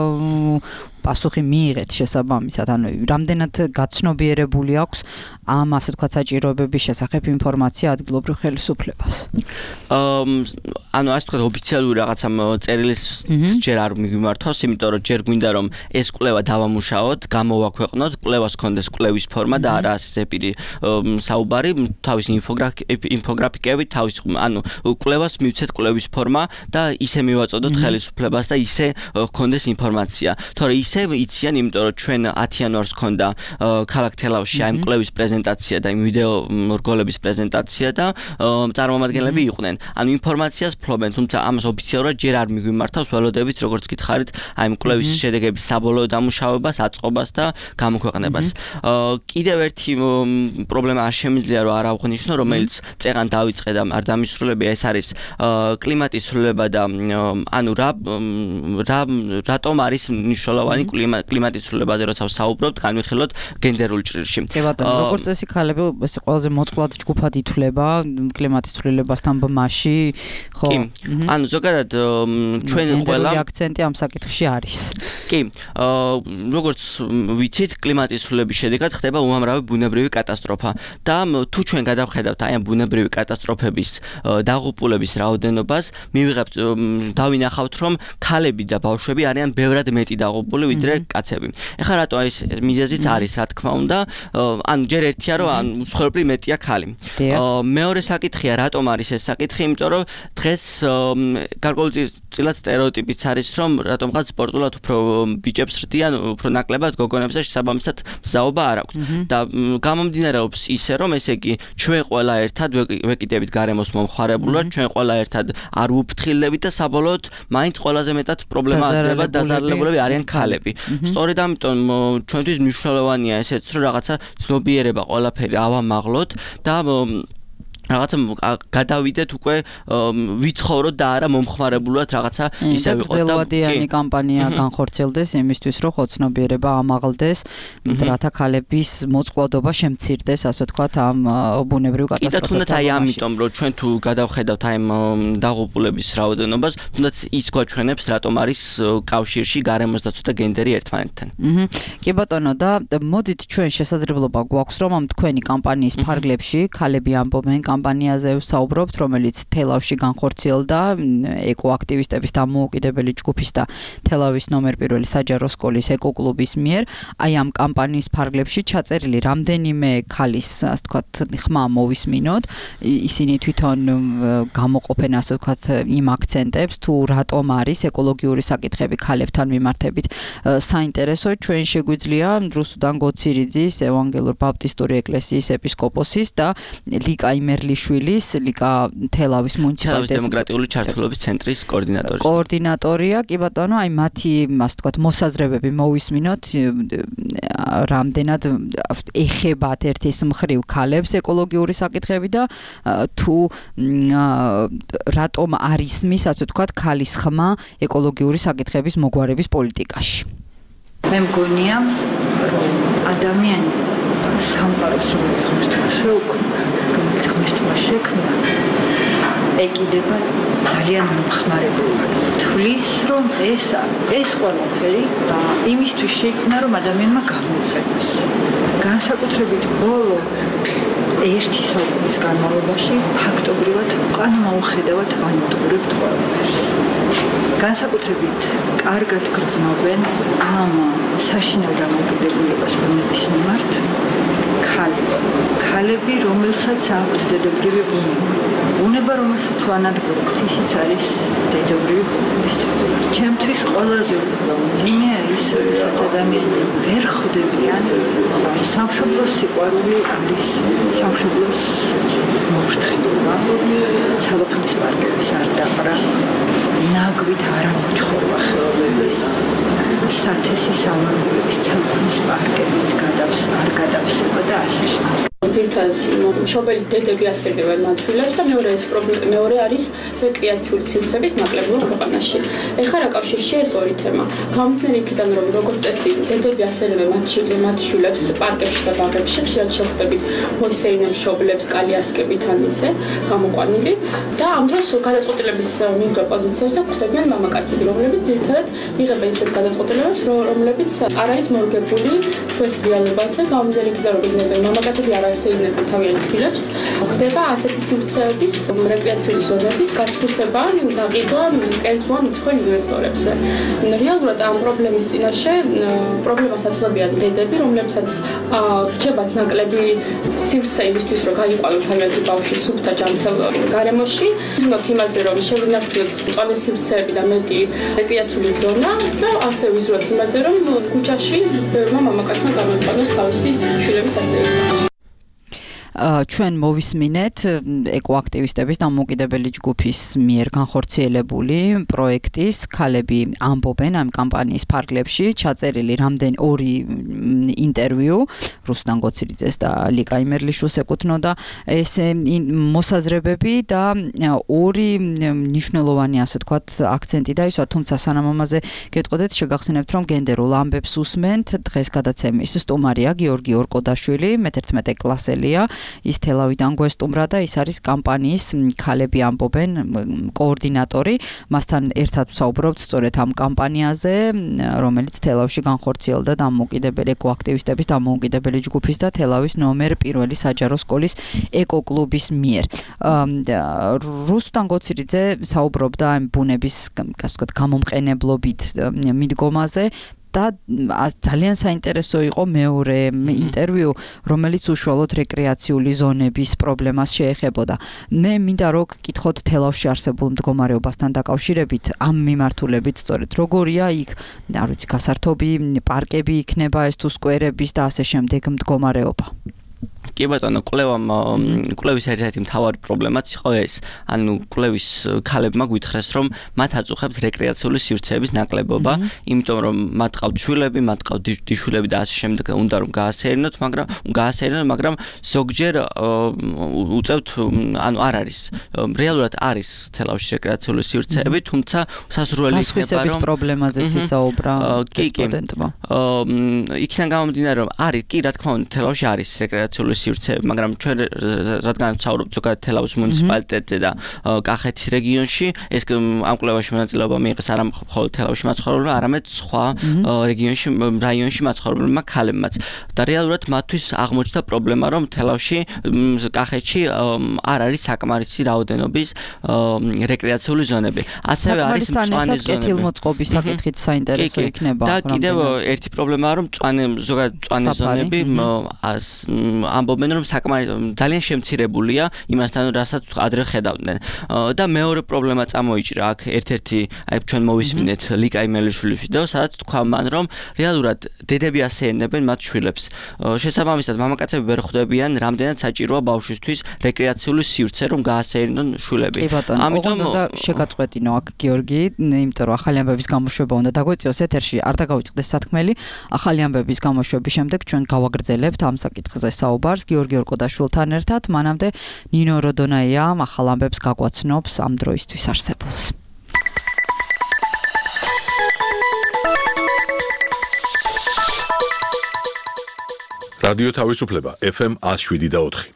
პასუხი მიიღეთ შესაბამისად, ანუ რამდენად გაცნობიერებული აქვს ამ ასე ვთქვათ საჭიროებების შესახებ ინფორმაცია ადგილობრივ ხელისუფლებას. ანუ ასე ვთქვათ ოფიციალური რაღაცა წერილის ჯერ არ მივიმართავს, იმიტომ რომ ჯერ გვინდა რომ ეს კვლევა დავამუშაოთ, გამოვაქვეყნოთ, კვლევას კონდეს კვლევის ფორმა და არა ასე ზეპირი საუბარი, თავის ინფოგრაფიკები, თავის ანუ კვლევას მივცეთ კვლევის ფორმა და ისე მივაწოდოთ ხელისუფლებას და ისე კონდეს ინფორმაცია. თორე ისე იციან, იმიტომ რომ ჩვენ ათი იანვარს ქონდა ქალაქ თელავში ამ კვლევის პრეზენტაცია და იმ ვიდეო რგოლების პრეზენტაცია და წარმომადგენლები იყვნენ. ანუ ინფორმაციას ფლობენ, თუმცა ამას ოფიციალურად ჯერ არ მიგვიმართავს, ველოდებით როგორც გითხარით, აი კვლევის შედეგების საბოლოო დამუშავებას, აწყობას და გამოქვეყნებას. კიდევ ერთი პრობლემა არ შემიძლია რომ არ ავღნიშნო, რომელიც წეღან დავიწყე და არ დამისრულებია, ეს არის კლიმატის ცვლილება და ანუ რა რატომ არის მნიშვნელოვანი კლიმატის ცვლილებაზე, როცა ვსაუბრობთ, განვიხილოთ გენდერულ ჭრილში. კი ბატონო, როგორც წესი ქალები ეს ყველაზე მოწყვლად ჯგუფად ითვლება კლიმატის ცვლილებასთან ბმაში, ხო? კი. ანუ ზოგადად ჩვენ ყველა აქცენტი ამ საკითხში არის. კი, როგორც ვიცით, კლიმატის ცვლილების შედეგად ხდება უამრავი ბუნებრივი კატასტროფა და თუ ჩვენ გადავხედავთ აი ამ ბუნებრივი კატასტროფების დაღუპულების რაოდენობას, მივიღებთ დავინახავთ, რომ ქალები და ბავშვები არიან ბევრად მეტი დაღუპული ვიდრე კაცები. ეხლა რატო ეს მიზეზიც არის, რა თქმა უნდა, ანუ ჯერ ერთია, რომ ან მსხვერპლი მეტია ქალი. მეორე საკითხია, რატომ არის ეს საკითხი, იმიტომ რომ დღეს გარკვეულწილად სტერეოტიპიც არის, რომ რატომღაც სპორტულად უფრო ბიჭებს რდიან, უფრო ნაკლებად გოგონებზე შესაბამისად მზაობა არ აქვს. და გამომდინარეობს ისე, რომ ესე იგი ჩვენ ყველა ერთად ვეკიდებით გარემოს მომხმარებლად, ჩვენ ყველა ერთად არ ვუფრთხილდებით და საბოლოოდ მაინც ყველაზე მეტად პრობლემა ახდება დაზარალებულები არიან ქალები. სწორედ ამიტომ ჩვენთვის მნიშვნელოვანია ესეც, რომ რაღაცა ცნობიერება ყველაფერი ავამაღლოთ და რაღაცა გადავიდეთ უკვე ვიცხოვროთ და არა მომხმარებლად რაღაცა ისე ვიყოთ და გრძელვადიანი კამპანია განხორციელდეს იმისთვის, რომ ხოცნობიერება ამაღლდეს, რათა ქალების მოწყვლადობა შემცირდეს, ასე ვთქვათ, ამ ბუნებრივ კატასტროფებთან. კიდე თუნდაც აი ამიტომ, რომ ჩვენ თუ გადავხედავთ აი ამ დაღუპულების რაოდენობას, თუნდაც ის გვაჩვენებს, რატომ არის კავშირში გარემოს დაცვა და გენდერი ერთმანეთთან. კი ბატონო, და მოდით ჩვენ შესაძლებლობა გვაქვს, რომ ამ თქვენი კამპანიის ფარგლებში ქალები ამბობენ კამპანიაზე ვსაუბრობთ, რომელიც თელავში განხორციელდა ეკოაქტივისტების დამოუკიდებელი ჯგუფის და თელავის ნომერ პირველი საჯარო სკოლის ეკოკლუბის მიერ. აი ამ კამპანიის ფარგლებში ჩაწერილი რამდენიმე ქალის, ასე ვთქვათ, ხმა მოვისმინოთ. ისინი თვითონ გამოყოფენ, ასე ვთქვათ, იმ აქცენტებს, თუ რატომ არის ეკოლოგიური საკითხები ქალებთან მიმართებით საინტერესო. ჩვენ შეგვიძლია რუსუდან გოცირიძის ევანგელურ ბაპტისტური ეკლესიის ეპისკოპოსის და ლიკა იმერლიშვილის, ლიკა თელავის მუნიციპალიტეტის დემოკრატიული ჩართულობის ცენტრის კოორდინატორი. კოორდინატორია, კი ბატონო, აი მათი, ასე ვთქვათ, მოსაზრებები მოვისმინოთ, რამდენად ეხებათ ერთის მხრივ ქალებს ეკოლოგიური საკითხები და თუ რატომ არ ისმის, ასე ვთქვათ, ქალის ხმა ეკოლოგიური საკითხების მოგვარების პოლიტიკაში. მე მგონია, რომ ადამიანი სამყაროს რომელიც ღმერთმა შეუქმნა, რომელიც ღმერთმა შექმნა, ეკიდება ძალიან მომხმარებლად. თვლის, რომ ეს ეს ყველაფერი იმისთვის შეიქმნა, რომ ადამიანმა გამოიყენოს. განსაკუთრებით ბოლო ერთი საუკუნის განმავლობაში ფაქტობრივად უკან მოუხედავად ვანადგურებთ ყველაფერს. განსაკუთრებით კარგად გრძნობენ ამ საშინელ დამოკიდებულებას ბუნების მიმართ ქალები. ქალები, რომელსაც აქვთ დედობრივი ბუნება. ბუნება, რომელსაც ვანადგურებთ, ისიც არის დედობრივი ბუნების. ჩემთვის ყველაზე მძიმეა ის, როდესაც ადამიანები ვერ ხვდებიან, რომ სამშობლოს სიყვარული არის სამშობლოს მოხერხება, ცალოფნის პარკების არ დაყრა, ნაგვით არ ამოჩხორვა ხეობების, სათესი სამარგულების ცალოფნის პარკებით გადავს არ გადავსება და ასე შემდეგ. ძირითადად მშობელი დედები ასრებენ მათვილებს და მეორე ეს მეორე არის რეკრეაციული სივრცეების ნაკლებობა ქვეყანაში. ეხლა რა კავშირშია ეს ორი თემა. გამომდინარე იქიდან რომ როგორც წესი დედები ასრებენ მათ შვილებს პარკებში და ბაღებში, ხშირად შეხვდებით მოისეინე მშობლებს კალიასკებით ან ისე გამოყვანილი და ამ დროს გადაწყვეტილების მიღება პოზიციებზე ხვდებიან მამაკაცები, რომლებიც ძირითადად იღებენ ისეთ გადაწყვეტილებებს, რომლებიც არ არის მორგებული ჩვენს რეალობაზე. გამომდინარე იქიდან რომ იგნებენ მამაკაცები არ ასეინებენ თავიანთ შვილებს, ხდება ასეთი სივრცეების რეკრეაციული ზონების გასხვისება, გაყიდვა კერძვან უცხოელ ინვესტორებზე. რეალურად ამ პრობლემის წინაშე პრობლემას აწვევიან დედები, რომლებსაც რჩებათ ნაკლები სივრცე იმისთვის, რომ გაიყვანონ თავიანთი ბავშვი სუფთა ჯანმრთელ გარემოში. ვიზმოთ იმაზე, რომ შევინარჩუნოთ მწვანე სივრცეები და მეტი რეკრეაციული ზონა და ასე ვიზმოთ იმაზე, რომ ქუჩაში ბევრმა მამაკაცმა გამოიყვანოს თავისი შვილების ასეულობა. ჩვენ მოვისმინეთ ეკოაქტივისტების დამოუკიდებელი ჯგუფის მიერ განხორციელებული პროექტის ქალები ამბობენ ამ კამპანიის ფარგლებში ჩაწერილი რამდენ ორი ინტერვიუ რუსლან გოცირიძეს და ლიკა იმერლიშვილს ეკუთვნოდა ეს მოსაზრებები და ორი მნიშვნელოვანი ასე ვთქვათ აქცენტი დაისვა, თუმცა სანამ ამაზე გეტყოდეთ შეგახსენებთ რომ გენდერულ ამბებს უსმენთ დღეს გადაცემის სტუმარია გიორგი ორკოდაშვილი, მეთერთმეტე კლასელია, ის თელავიდან გვესტუმრა და ის არის კამპანიის ქალები ამბობენ კოორდინატორი. მასთან ერთად ვსაუბრობთ სწორედ ამ კამპანიაზე, რომელიც თელავში განხორციელდა დამოუკიდებელი ეკოაქტივისტების დამოუკიდებელი ჯგუფის და თელავის ნომერ პირველი საჯარო სკოლის ეკოკლუბის მიერ. რუსლან გოცირიძე საუბრობდა ამ ბუნების ასე ვთქვათ გამომყენებლობით მიდგომაზე. და ძალიან საინტერესო იყო მეორე ინტერვიუ, რომელიც უშუალოდ რეკრეაციული ზონების პრობლემას შეეხებოდა. მე მინდა რომ გკითხოთ თელავში არსებულ მდგომარეობასთან დაკავშირებით ამ მიმართულებით სწორედ როგორია იქ, არ ვიცი, გასართობი პარკები იქნება ეს თუ სკვერების და ასე შემდეგ მდგომარეობა. კი ბატონო, კვლევამ კვლევის ერთ-ერთი მთავარი პრობლემაც იყო ეს. ანუ კვლევის ქალებმა გვითხრეს, რომ მათ აწუხებს რეკრეაციული სივრცეების ნაკლებობა, იმიტომ რომ მათ ყავთ შვილები, მათ ყავთ დიშვილები და ასე შემდეგ, უნდა რომ გაასეირნოთ, მაგრამ გაასეირნოთ, მაგრამ ზოგჯერ უწევთ, ანუ არ არის. რეალურად არის თელავში რეკრეაციული სივრცეები, თუმცა სასურველი იქნება, რომ გასხვისების პრობლემაზეც ისაუბრა სტუდენტმა. იქიდან გამომდინარე, რომ არის, კი, რა თქმა უნდა, თელავში არის რეკრეაციული სივრცეები, მაგრამ ჩვენ რადგან ვსაუბრობთ ზოგადად თელავის მუნიციპალიტეტზე და კახეთის რეგიონში, ეს ამ კვლევაში მონაწილეობა მიიღეს არა მხოლოდ თელავში მაცხოვრებლებმა, არამედ სხვა რეგიონში, რაიონში მაცხოვრებლებმა ქალებმაც. და რეალურად მათთვის აღმოჩნდა პრობლემა, რომ თელავში, კახეთში არ არის საკმარისი რაოდენობის რეკრეაციული ზონები. ასევე არის მწვანე ზონები. კეთილმოწყობის საკითხით საინტერესო იქნება. და კიდევ ერთი პრობლემაა, რომ მწვანე ზოგადად მწვანე ზონები ამბობენ რომ საკმარისად ძალიან შემცირებულია იმასთან რასაც ადრე ხედავდნენ. და მეორე პრობლემა წამოიჭრა აქ ერთ-ერთი აი ჩვენ მოვისმინეთ ლიკა იმერლიშვილის ვიდეო, სადაც თქვა მან რომ რეალურად დედები ასეირნებენ მათ შვილებს. შესაბამისად მამაკაცები ვერ ხვდებიან რამდენად საჭიროა ბავშვისთვის რეკრეაციული სივრცე რომ გაასეირნონ შვილები. ამიტომ და შეგაწყვეტინო აქ გიორგი, იმიტომ რომ ახალი ამბების გამოშვება უნდა დაგვეწიოს ეთერში, არ დაგავიწყდეს სათქმელი. ახალი ამბების გამოშვების შემდეგ ჩვენ გავაგრძელებთ ამ საკითხზე საუბარს გიორგი ორკოდაშვილთან ერთად. მანამდე ნინო როდონაია ახალ ამბებს გაგვაცნობს ამ დროისთვის არსებულს. რადიო თავისუფლება ეფ ემ one oh seven და four.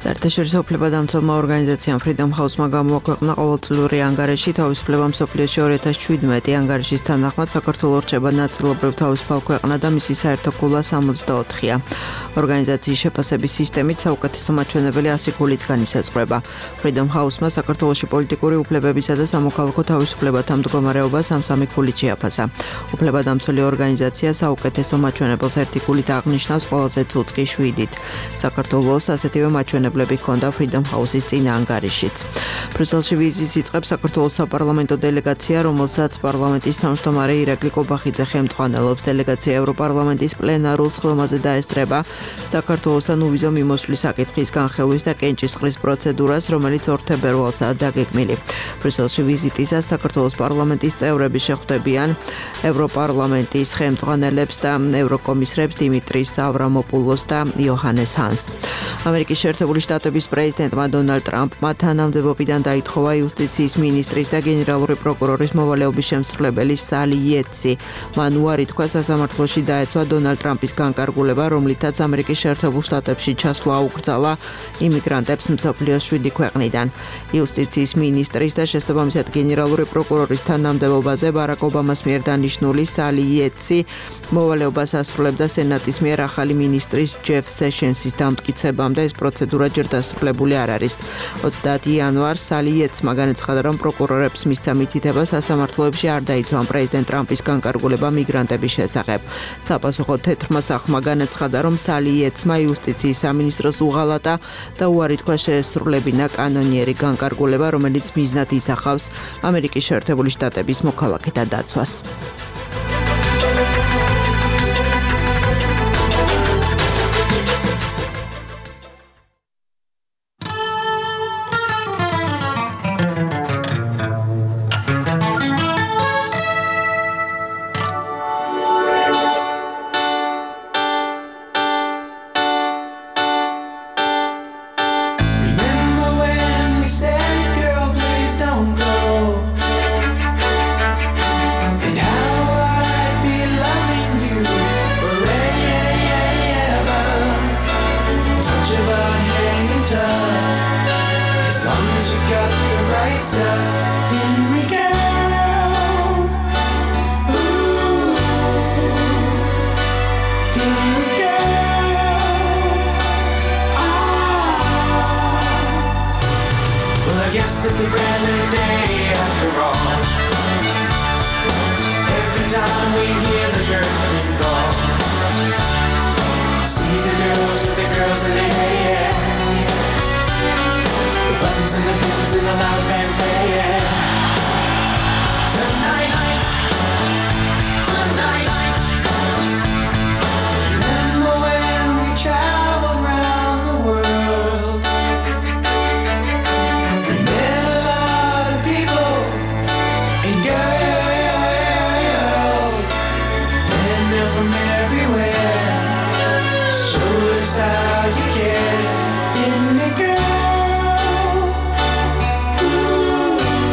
საერთაშორისო უფლებადამცველმა ორგანიზაციამ Freedom House-მა გამოაქვეყნა ყოველწლიური ანგარიში თავისუფლება მსოფლიოში ორი ათას შვიდმეტი ანგარიშის თანახმად საქართველოს რჩება ნაწილობრივ თავისუფალ ქვეყანა და მისი საერთო ქულა სამოცდაოთხია. ორგანიზაციის შეფასების სისტემით საუკეთესო მაჩვენებელი ასი ქულითგან ისაზღვრება. Freedom House-მა საქართველოში პოლიტიკური უფლებებისა და სამოქალაქო თავისუფლებათა მდგომარეობა სამ-სამი ქულით შეაფასა. უფლებადამცველი ორგანიზაცია საუკეთესო მაჩვენებელს ერთი ქულით აღნიშნავს ყველაზე ცუცს კი შვიდით. საქართველოს ასეთივე მაჩვენებლები ჰქონდა Freedom House-ის წინა ანგარიშიც. ბრიუსელში ვიზიტს იწყებს საქართველოს საპარლამენტო დელეგაცია, რომელსაც პარლამენტის თავმჯდომარე ირაკლი კობახიძე ხელმძღვანელობს. დელეგაცია ევროპარლამენტის პლენარულ სხდომაზე დაესწრება საქართველოსთან უვიზო მიმოსვლის საკითხის განხილვის და კენჭისყრის პროცედურას, რომელიც ორ თებერვალსაა დაგეგმილი. ბრიუსელში ვიზიტისას საქართველოს პარლამენტის წევრები შეხვდებიან ევროპარლამენტის ხელმძღვანელებს და ევროკომისრებს დიმიტრის ავრამოპულოს და იოჰანეს ჰანს. ამერიკის შეერთებული შტატების პრეზიდენტმა დონალდ ტრამპმა თანამდებობიდან დაითხოვა იუსტიციის მინისტრის და გენერალური პროკურორის მოვალეობის შემსრულებელი სალი იეტსი. მან უარი თქვა სასამართლოში დაეცვა დონალდ ტრამპის განკარგულება, რომლითაც ამერიკის შეერთებულ შტატებში ჩასვლა აუკრძალა იმიგრანტებს მსოფლიოს შვიდი ქვეყნიდან. იუსტიციის მინისტრის და შესაბამისად გენერალური პროკურორის თანამდებობაზე ბარაკ ობამას მიერ დანიშნული სალი იეტსი მოვალეობას ასრულებდა სენატის მიერ ახალი მინისტრის ჯეფ სეშენსის დამტკიცებამდე. ეს პროცედურა ჯერ დასრულებული არ არის. ოცდაათი იანვარს სალი იეტსმა განაცხადა, რომ პროკურორებს მისცა მითითება სასამართლოებში არ დაიცვან პრეზიდენტ ტრამპის განკარგულება მიგრანტების შესახებ. საპასუხოდ თეთრმა სახლმა განაცხადა, რომ სალი იეტსმა იუსტიციის სამინისტროს უღალატა და უარი თქვა შეესრულებინა კანონიერი განკარგულება, რომელიც მიზნად ისახავს ამერიკის შეერთებული შტატების მოქალაქეთა დაცვას. Ooh.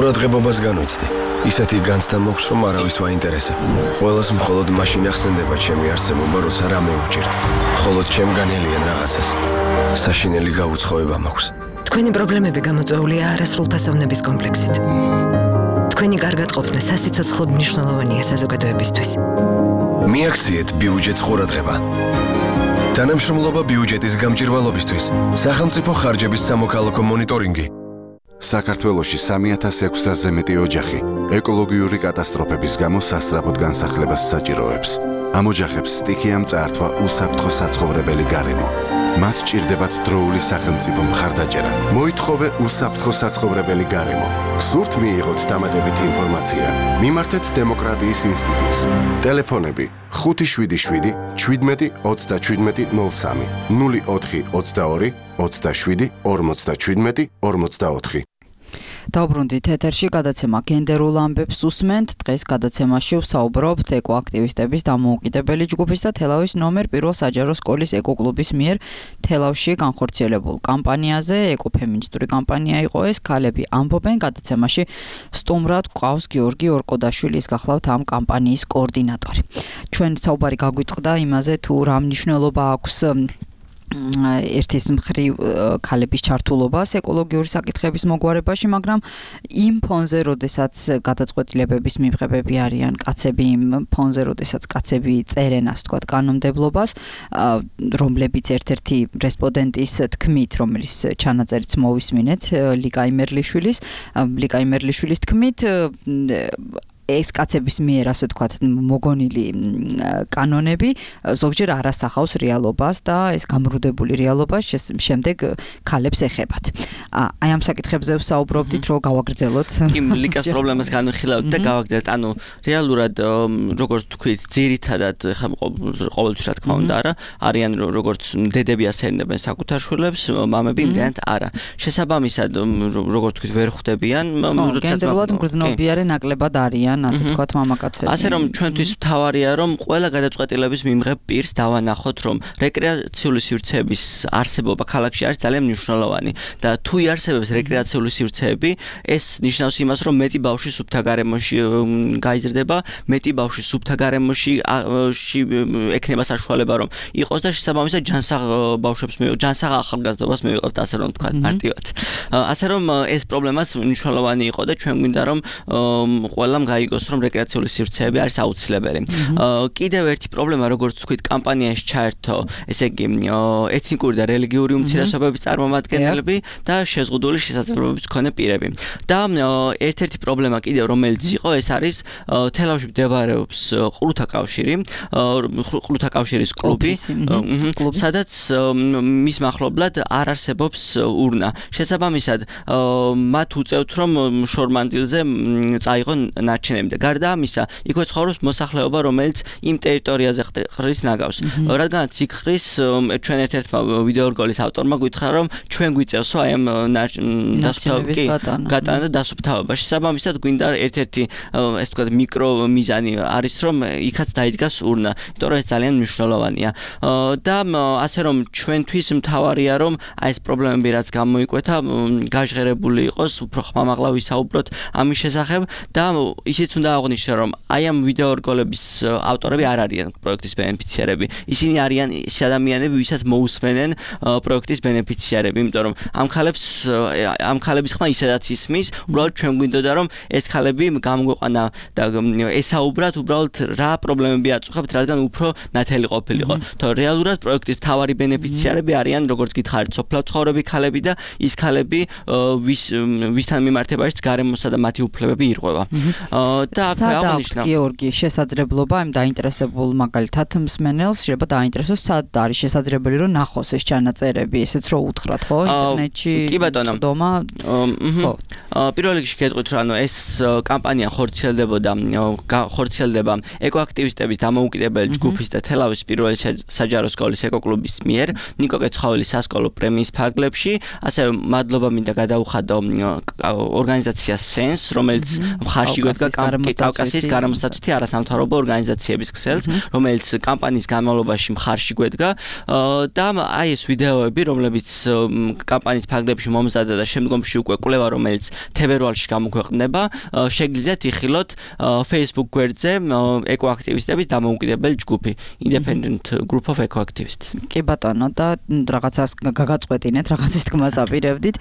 ყურადღებობას განვიცდი. ისეთი განცდა მოქვს, რომ არავის ვაინტერესებ. ყველას მხოლოდ მაშინ ახსენდება ჩემი არსებობა, როცა რამე უჭირთ. მხოლოდ ჩემგანელიან რაღაცას. საშინელი გაუცხოება მაქვს. თქვენი პრობლემები გამოწვეულია არასრულფასოვნების კომპლექსით. თქვენი კარგად ყოფნა სასიცოცხლოდ მნიშვნელოვანია საზოგადოებისთვის. მიაქციეთ ბიუჯეტს ყურადღება. თანამშრომლობა ბიუჯეტის გამჭირვალობისთვის. სახელმწიფო ხარჯების სამოქალაქო მონიტორინგი. საქართველოში სამი ათას ექვსასზე მეტი ოჯახი ეკოლოგიური კატასტროფების გამო სასწრაფოდ განსახლებას საჭიროებს. ამ ოჯახებს სტიქიამ წაართვა უსაფრთხო საცხოვრებელი გარემო. მათ ჭირდებათ დროული სახელმწიფო მხარდაჭერა. მოითხოვე უსაფრთხო საცხოვრებელი გარემო. სურთ მიიღოთ დამატებითი ინფორმაცია. მიმართეთ დემოკრატიის ინსტიტუტს. ტელეფონები ხუთი შვიდი შვიდი შვიდმეტი ოცდაშვიდმეტი ნულ სამი ნული ოთხი ოცდაორი ოცდაშვიდი ორმოცდაშვიდმეტი ორმოცდაოთხი. დავბრუნდით ეთერში გადაცემა გენდერულ ამბებს უსმენთ. დღეს გადაცემაში ვსაუბრობთ ეკოაქტივისტების დამოუკიდებელი ჯგუფის და თელავის ნომერ პირველ საჯარო სკოლის ეკოკლუბის მიერ თელავში განხორციელებულ კამპანიაზე. ეკოფემინისტური კამპანია იყო ეს. ქალები ამბობენ. გადაცემაში სტუმრად გვყავს გიორგი ორკოდაშვილი, ის გახლავთ ამ კამპანიის კოორდინატორი. ჩვენ საუბარი გაგვიწყდა იმაზე, თუ რა მნიშვნელობა აქვს ერთის მხრივ ქალების ჩართულობას ეკოლოგიური საკითხების მოგვარებაში, მაგრამ იმ ფონზე, როდესაც გადაწყვეტილებების მიღებები არიან კაცები, იმ ფონზე, როდესაც კაცები წერენ, ასე ვთქვათ, კანონმდებლობას, რომლებიც ერთ-ერთი რესპონდენტის თქმით, რომელიც ჩანაწერიც მოვისმინეთ, ლიკა იმერლიშვილის, ლიკა იმერლიშვილის თქმით, ეს კაცების მიერ, ასე ვთქვათ, მოგონილი კანონები ზოგჯერ არ ასახავს რეალობას და ეს გამრუდებული რეალობა შემდეგ ქალებს ეხებათ. აი ამ საკითხებზე ვსაუბრობდით, რომ გავაგრძელოთ. კი, ლიკას პრობლემას განვიხილავთ და გავაგრძელოთ. ანუ რეალურად როგორც თქვით, ძირითადად ხა ყოველთვის რა თქმა უნდა არა, არიან როგორც დედები ასერნებენ საკუთარ შვილებს, მამები იმდენად არა. შესაბამისად, როგორც თქვით, ვერ ხვდებიან, როდესაც გენდერულად მგრძნობიარე ნაკლებად არიან. ასე ვთქვათ, მამაკაცები. ასე რომ ჩვენთვის მთავარია, რომ ყველა გადაწყვეტილების მიმღებ პირს დავანახოთ, რომ რეკრეაციული სივრცეების არსებობა ქალაქში არის ძალიან მნიშვნელოვანი და თუ იარსებებს რეკრეაციული სივრცეები, ეს ნიშნავს იმას, რომ მეტი ბავშვი სუფთა გარემოში გაიზრდება, მეტი ბავშვი სუფთა გარემოში ექნება საშუალება, რომ იყოს და შესაბამისად ჯანსაღ ბავშვებს მივიღოთ, ჯანსაღ ახალგაზრდობას მივიღოთ, ასე რომ ვთქვათ, მარტივად. ასე რომ ეს პრობლემაც მნიშვნელოვანი იყო და ჩვენ გვინდა რომ ყველამ გაიგოს, რომ რეკრეაციული სივრცეები არის აუცილებელი. კიდევ ერთი პრობლემა, როგორც ვთქვით, კამპანიაში ჩაერთო, ესე იგი, ეთნიკური და რელიგიური უმცირესობების წარმომადგენლები და შეზღუდული შესაძლებლობების მქონე პირები. და ერთ-ერთი პრობლემა კიდევ რომელიც იყო, ეს არის თელავში მდებარეობს ყრუთა კავშირი, ყრუთა კავშირის კლუბი, სადაც მის მახლობლად არ არსებობს ურნა. შესაბამისად, მათ უწევთ, რომ შორმანდილზე წაიღონ ნარჩენები და გარდა ამისა, იქვე ცხოვრობს მოსახლეობა, რომელიც იმ ტერიტორიაზე ხრის ნაგავს. რადგანაც იქ ხრის, ჩვენ ერთ-ერთმა ვიდეორგოლის ავტორმა გითხრა, რომ ჩვენ გვიწევსო აი ამ დასუფთავების გატანა და დასუფთავება. შესაბამისად, გვინდა ერთ-ერთი, ესე ვთქვათ, მიკრო მიზანი არის, რომ იქაც დაიდგას урна, იმიტომ რომ ეს ძალიან მნიშვნელოვანია. და ასე რომ ჩვენთვის მთავარია, რომ აი ეს პრობლემები რაც გამოიკვეთა, გაჟღერებული იყოს, უფრო ხმამაღლა ვისაუბროთ ამის შესახებ და ისიც უნდა აღვნიშნო, რომ აი ამ ვიდეორგოლების ავტორები არ არიან პროექტის ბენეფიციარები. ისინი არიან ის ადამიანები, ვისაც მოусმენენ პროექტის ბენეფიციარები, იმიტომ რომ ამ ხალებს ამ ხალების ხმა ისედაც ისმის, უბრალოდ ჩვენ გვინდოდა რომ ეს ხალები გამგვეყანა და ესაუბრათ უბრალოდ რა პრობლემები აწუხებთ, რადგან უფრო ნათელი ყოფილიყო. თორე რეალურად პროექტის მთავარი ბენეფიციარები არიან, როგორც გითხარით, სოფლად ცხოვრები ხალები და ის ხალები, ვის ვისთან მიმართებაშიც გარემოსა და მათი უფლებები ირღვევა. და აქვე აღნიშნა გიორგი შესაძლებლობა იმ დაინტერესებულ მაგალითად მსმენელს შეიძლება დაინტერესოს, სად არის შესაძლებელი რომ ნახოს ეს ჩანაწერები, ესეც რო უთხრათ, ხო, ინტერნეტში. კი ბატონო. დომა. ხო. პირველ რიგში გეტყვით, რომ ანუ ეს კამპანია ხორციელდებოდა, ხორციელდება ეკოაქტივისტების დამოუკიდებელი ჯგუფის და თელავის პირველი საჯარო სკოლის ეკოკლუბის მიერ, ნიკო კეცხოველის სასკოლო პრემიის ფარგლებში, ასევე მადლობა მინდა გადაუხადო ორგანიზაცია სენს, რომელიც მხარში გვედგა კავკასიის გარემოსდაცვითი არასამთავრობო ორგანიზაციების ქსელს, რომელიც კამპანიის განმავლობაში მხარში გვედგა და აი ეს ვიდეოები, რომლებიც კამპანიის ფარგლებში მომზადდა და შემდგომში უკვე კვლევა, რომელიც თებერვალში გამოქვეყნდება, შეგიძლიათ იხილოთ Facebook გვერდზე ეკოაქტივისტების დამოუკიდებელი ჯგუფი Independent Group of Ecoactivists. კი ბატონო და რაღაცას გაგაწყვეტინეთ, რაღაცის თქმას აპირებდით.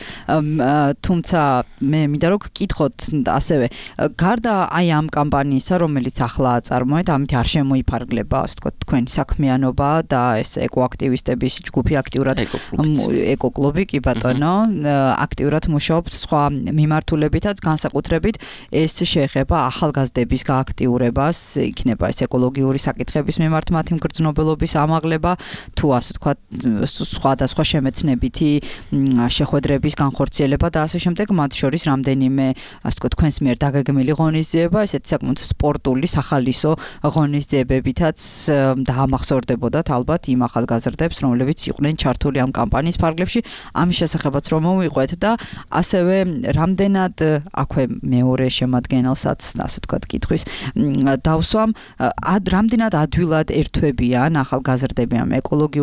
თუმცა მე მინდა რომ გკითხოთ ასევე გარდა აი ამ კამპანიისა, რომელიც ახლა აწარმოეთ, ამით არ შემოიფარგლება, ასე ვთქვათ, თქვენი საქმიანობა და ეს ეკოაქტივისტების ჯგუფი აქტიურად ეკოკლუბი, კი ბატონო, აქტიურად მუშაობთ სხვა მიმართულებითაც, განსაკუთრებით ეს შეეხება ახალგაზრდების გააქტიურებას, იქნება ეს ეკოლოგიური საკითხების მიმართ მათი მგრძნობელობის ამაღლება, თუ ასე ვთქვათ, სხვადასხვა შემეცნებითი შეხვედრების განხორციელება და ასე შემდეგ, მათ შორის რამდენიმე, ასე ვთქვათ, თქვენს მიერ დაგეგმილი ღონისძიება, ესეთი საკმაოდ სპორტული, სახალისო ღონისძიებებითაც დაამახსოვრდებოდათ ალბათ იმ ახალგაზრდებს, რომლებიც იყვნენ ჩართული ამ კამპანიის ფარგლებში, ამის შესახებაც რომ მოვიყვეთ და ასევე რამდენად აქვე მეორე შემადგენელსაც, ასე ვთქვათ, კითხვის დავსვამ, რამდენად ადვილად ერთვებიან ახალგაზრდები ამ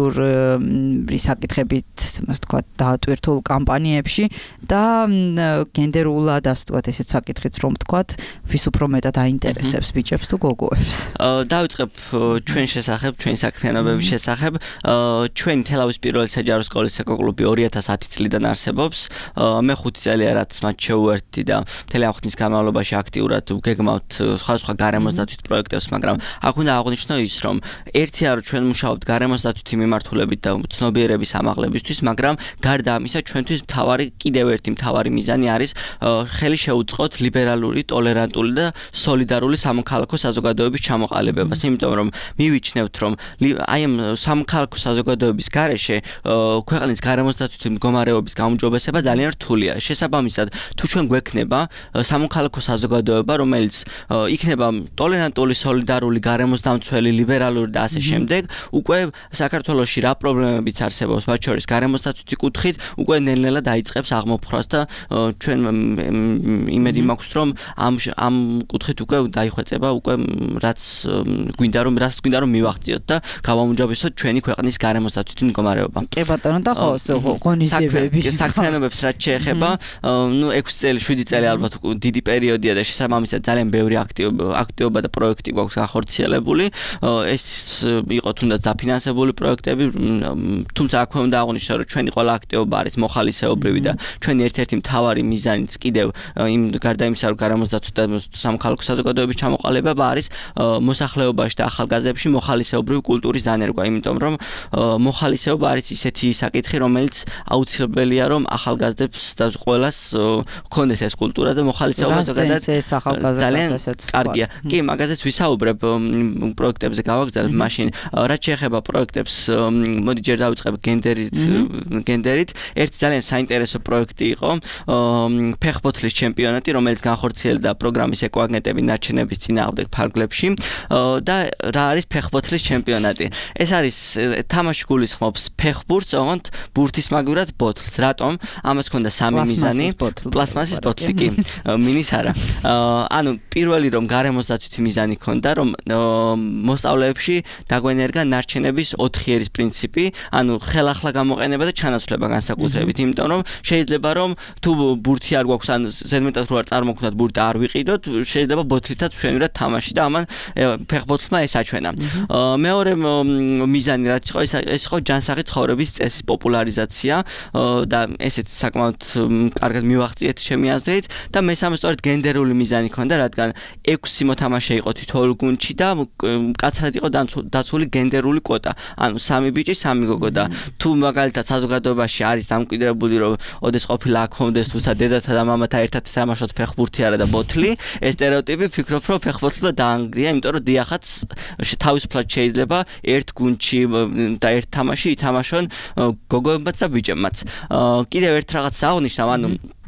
ეკოლოგიური საკითხებით, ასე ვთქვათ, დაატვირთულ კამპანიებში და გენდერულად, ასე ვთქვათ, ესეც საკითხიც რომ ვთქვათ, ვის უფრო მეტად აინტერესებს ბიჭებს თუ გოგოებს. დავიწყებ ჩვენ შესახებ, ჩვენი საქმიანობების შესახებ. ჩვენი თელავის პირველი საჯარო სკოლის ეკოკლუბი ორი ათას ათი წლიდან არსებობს. მე ხუთი წელია რაც მათ შევუერთდი და მთელი ამ ხნის განმავლობაში აქტიურად ვგეგმავთ სხვადასხვა გარემოსდაცვით პროექტებს, მაგრამ აქ უნდა აღვნიშნო ის, რომ ერთია რომ ჩვენ მუშაობთ გარემოსდაცვითი მიმართულებით და ცნობიერების ამაღლებისთვის, მაგრამ გარდა ამისა ჩვენთვის მთავარი კიდევ ერთი მთავარი მიზანი არის ხელი შეუწყოთ ლიბერალური, ტოლერანტული და სოლიდარული სამოქალაქო საზოგადოების ჩამოყალიბებას, იმიტომ რომ მივიჩნევთ, რომ აი ამ სამოქალაქო საზოგადოების გარეშე ქვეყნის გარემოსდაცვითი მდგომარეობის გაუმჯობესება ძალიან რთულია. შესაბამისად, თუ ჩვენ გვექნება სამოქალაქო საზოგადოება, რომელიც იქნება ტოლერანტული, სოლიდარული, გარემოსდამცველი, ლიბერალური და ასე შემდეგ, უკვე საქართველოში რა პრობლემებიც არსებობს, მათ შორის გარემოსდაცვითი კუთხით, უკვე ნელ-ნელა დაიწყებს აღმოფხვრას და ჩვენ იმედი მაქვს, რომ ამ ამ კუთხით უკვე დაიხვეწება, უკვე რაც გვინდა რომ რაც გვინდა რომ მივახციოთ და გავაუმჯობესოთ ჩვენი ქვეყნის გარემოსდაცვითი მდგომარეობა. კი ბატონო, და ხო ღონისძიებები. საქმიანობებს რაც შეეხება, ნუ ექვსი წელი, შვიდი წელი ალბათ დიდი პერიოდია და შესაბამისად ძალიან ბევრი აქტივობა და პროექტი გვაქვს განხორციელებული. ეს იყო თუნდაც დაფინანსებული პროექტები, თუმცა აქვე უნდა აღვნიშნო, რომ ჩვენი ყველა აქტივობა არის მოხალისეობრივი და ჩვენი ერთ-ერთი მთავარი მიზანიც კიდევ იმ გარდა იმისა, რომ გარემოსდაცვითი და სამოქალაქო საზოგადოების ჩამოყალიბება არის მოსახლეობაში და ახალგაზრდებში მოხალისეობრივი კულტურის დანერგვა, იმიტომ რომ მოხალისეობა არის ისეთი საკითხი, რომელიც აუცილებელია, რომ ახალგაზრდებს და ყველას ჰქონდეს ეს კულტურა და მოხალისეობა ზოგადად ძალიან კარგია. კი, მაგაზეც ვისაუბრებ პროექტებზე გავაგზავნებ, მაშინ რაც შეეხება პროექტებს, მოდი ჯერ დავიწყებ გენდერით, გენდერით. ერთი ძალიან საინტერესო პროექტი იყო ფეხბურთის ჩემპიონატი, რომელიც განხორციელდა პროგრამის ეკოაგენტები ნარჩენების წინააღმდეგ ფარგლებში და რა არის ფეხბურთის ჩემპიონატი? ეს არის თამაში გულისხმობს ფეხბურთს, ოღონდ ბურთის მაგივრად ბოთლს. რატომ? ამას ჰქონდა სამი მიზანი. პლასმასის ბოთლი კი, მინის არა. ანუ პირველი რომ გარემოსდაცვითი მიზანი ჰქონდა, რომ მოსწავლეებში დაგვენერგა ნარჩენების ოთხი ერის პრინციპი, ანუ ხელახლა გამოყენება და ჩანაცვლება განსაკუთრებით, იმიტომ რომ შეიძლება რომ თუ ბურთი არ გვაქვს, ან ზედმეტად რო არ წარმოგქონდათ ბურთი არ ვიყიდოთ, შეიძლება ბოთლითაც მშვენივრად თამაში და ამან ფეხბურთმა ესაჩვენა. მეორე მიზანი რაც იყო, ეს იყო ჯანსაღი ცხოვრების წესის პოპულარიზაცია და ესეც საკმაოდ კარგად მივახციეთ ჩემი აზრით და მესამე სწორედ გენდერული მიზანი ჰქონდა, რადგან ექვსი მოთამაშე იყო თითოეულ გუნდში და მკაცრად იყო დაცული გენდერული კვოტა. ანუ სამი ბიჭი, სამი გოგო და თუ მაგალითად საზოგადოებაში არის დამკვიდრებული, რომ ოდეს ყოფილა აქ ხომდეს თუცა დედათა და მამათა ერთად თამაშობთ ფეხბურთი არა და ბოთლი, ეს სტერეოტიპი ფიქრობ, რომ ფეხბურთმა დაანგრია, იმიტომ რომ დიახაც თავისუფლად შეიძლება ერთ გუნდში და ერთ თამაში ითამაშონ გოგოებმაც და ბიჭებმაც. კიდევ ერთ რაღაც აღნიშნავ, ანუ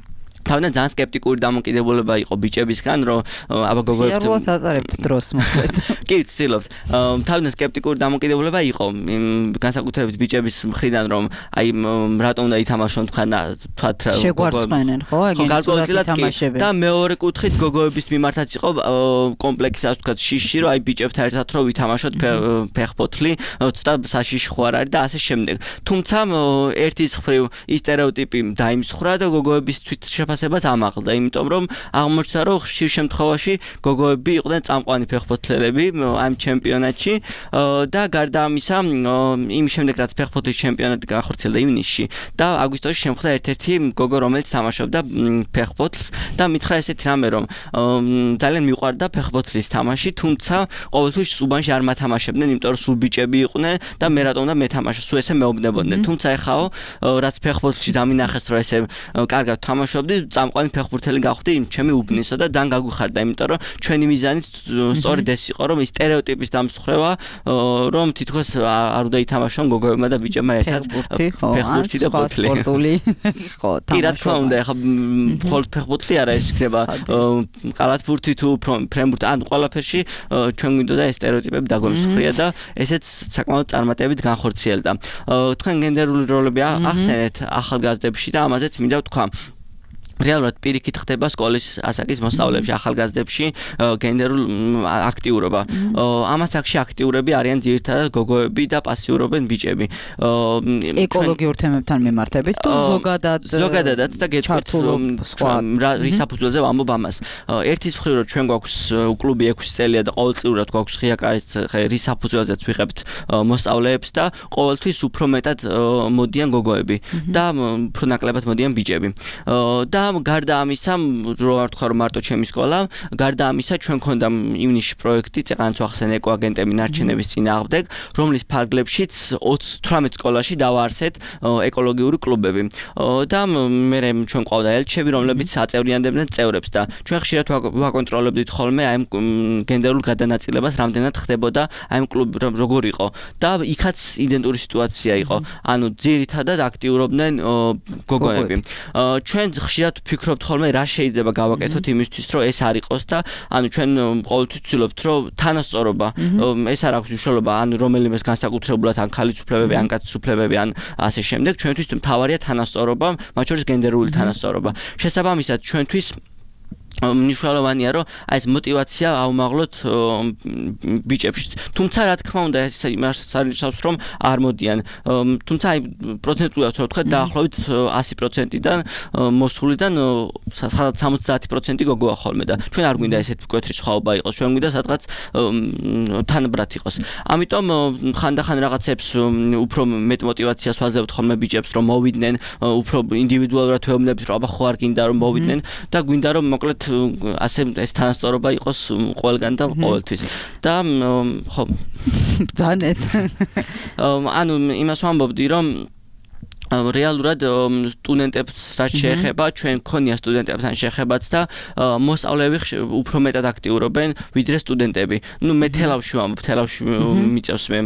თავიდან ძალიან სკეპტიკური დამოკიდებულება იყო ბიჭებისგან, რომ აბა გოგოებს იარულად ატარებთ დროს მოკლედ. კი, ვცდილობთ. თავიდან სკეპტიკური დამოკიდებულება იყო განსაკუთრებით ბიჭების მხრიდან, რომ აი რატომ უნდა ითამაშონ თქვენ თქვათ შეგვარწმენენ, ხო? ეგენი ცუდად ითამაშებენ. და მეორე კუთხით გოგოების მიმართაც იყო კომპლექსი, ასე ვთქვათ, შიში, რომ აი ბიჭებთან ერთად რომ ვითამაშოთ ფეხბურთი, ცოტა საშიში ხო არ არის და ასე შემდეგ. თუმცა ერთის მხრივ ის სტერეოტიპი დაიმსხვრა და გოგოების თვითშეფასებაც ამაღლდა, იმიტომ რომ აღმოჩნდა, რომ ხშირ შემთხვევაში გოგოები იყვნენ წამყვანი ფეხბურთელები ამ ჩემპიონატში და გარდა ამისა, იმ შემდეგ რაც ფეხბურთის ჩემპიონატი განხორციელდა ივნისში და აგვისტოში შემხვდა ერთ-ერთი გოგო, რომელიც თამაშობდა ფეხბურთს და მითხრა ესეთი რამე, რომ ძალიან მიყვარდა ფეხბურთის თამაში, თუმცა ყოველთვის უბანში არ მათამაშებდნენ, იმიტომ რომ სულ ბიჭები იყვნენ და მე რატომ უნდა მეთამაშო, სულ ესე მეუბნებოდნენ. თუმცა ეხაო, რაც ფეხბურთში დამინახეს, რომ ესე კარგად თამაშობდი, წამყვანი ფეხბურთელი გავხდი, ჩემი უბნისა და ძალიან გაგვიხარდა, იმიტომ რომ ჩვენი მიზანი სწორედ ეს იყო, რომ ის სტერეოტიპის დამსხვრევა, რომ თითქოს არ უნდა ითამაშონ გოგოებმა და ბიჭებმა ერთად ფეხბურთი და სპორტული ხო, თამაში. კი, რა თქმა უნდა, ეხა მხოლოდ ფეხბურთი არა, ეს იქნება კალათბურთი თუ ფრენბურთი, ან ყველაფერში ჩვენ გვინდოდა ეს სტერეოტიპები დაგვემსხვრია და ესეც საკმაოდ წარმატებით განხორციელდა. თქვენ გენდერული როლები ახსენეთ ახალგაზრდებში და ამაზეც მინდა ვთქვა. რეალურად პირიქით ხდება სკოლის ასაკის მოსწავლეებში, ახალგაზრდებში გენდერულ აქტიურობა. ამ ასაკში აქტიურები არიან ძირითადად გოგოები და პასიურობენ ბიჭები. ეკოლოგიურ თემებთან მიმართებით თუ ზოგადად ზოგადადაც და გეტყვით რომ რის საფუძველზე ვამბობ ამას. ერთის მხრივ რომ ჩვენ გვაქვს კლუბი ექვსი წელია და ყოველწლიურად გვაქვს ღია კარის რის საფუძველზეც ვიღებთ მოსწავლეებს და ყოველთვის უფრო მეტად მოდიან გოგოები და უფრო ნაკლებად მოდიან ბიჭები. და გარდა ამისა, რო არ თქვა რომ მარტო ჩემი სკოლა, გარდა ამისა ჩვენ გქონდა ივნისში პროექტი, წეგანაც ახსენე ეკოაგენტები ნარჩენების წინააღმდეგ, რომლის ფარგლებშიც ოცდაოთხ სკოლაში დავაარსეთ ეკოლოგიური კლუბები. და მე ჩვენ ყავდა ელჩები, რომლებიც აწევრიანდებდნენ წევრებს და ჩვენ ხშირად ვაკონტროლებდით ხოლმე აი გენდერულ გადანაწილებას, რამდენად ხდებოდა აი კლუბ როგორ იყო და იქაც იდენტური სიტუაცია იყო. ანუ ძირითადად აქტიურობდნენ გოგოები. ჩვენ ხშირად ვფიქრობთ ხოლმე რა შეიძლება გავაკეთოთ იმისთვის რომ ეს არ იყოს და ანუ ჩვენ ყოველთვის ვცდილობთ რომ თანასწორობა ეს არ აქვს მნიშვნელობა ან რომელიმე განსაკუთრებულად ან ქალის უფლებები ან კაცის უფლებები ან ასე შემდეგ ჩვენთვის მთავარია თანასწორობა მათ შორის გენდერული თანასწორობა შესაბამისად ჩვენთვის მნიშვნელოვანია რომ აი ეს мотиваცია აუმაღლოთ ბიჭებში. თუმცა რა თქმა უნდა ეს იმას არნიშნავს რომ არ მოდიან. თუმცა აი პროცენტულად რო ვთქვათ დაახლოებით ასი პროცენტიდან მოსულიდან სადღაც სამოცდაათი პროცენტი გოგოა ხოლმე და ჩვენ არ გვინდა ესეთი მკვეთრი სხვაობა იყოს. ჩვენ გვინდა სადღაც თანაბრად იყოს. ამიტომ ხანდახან რაღაცებს უფრო მეტ мотиваციას ვაძლევთ ხოლმე ბიჭებს რომ მოვიდნენ, უფრო ინდივიდუალურად ვეუბნებით რომ აბა ხო არ გინდა რომ მოვიდნენ და გვინდა რომ მოკლედ ასე ეს თანასწორობა იყოს ყველგან და ყოველთვის. და ხო ბძანეთ. ანუ იმას ვამბობდი რომ რეალურად სტუდენტებს რაც შეეხება, ჩვენ გქონია სტუდენტებთან შეხებაც და მოსწავლეები უფრო მეტად აქტიურობენ ვიდრე სტუდენტები. ნუ მე თელავში ვამბობ, თელავში მიწევს მე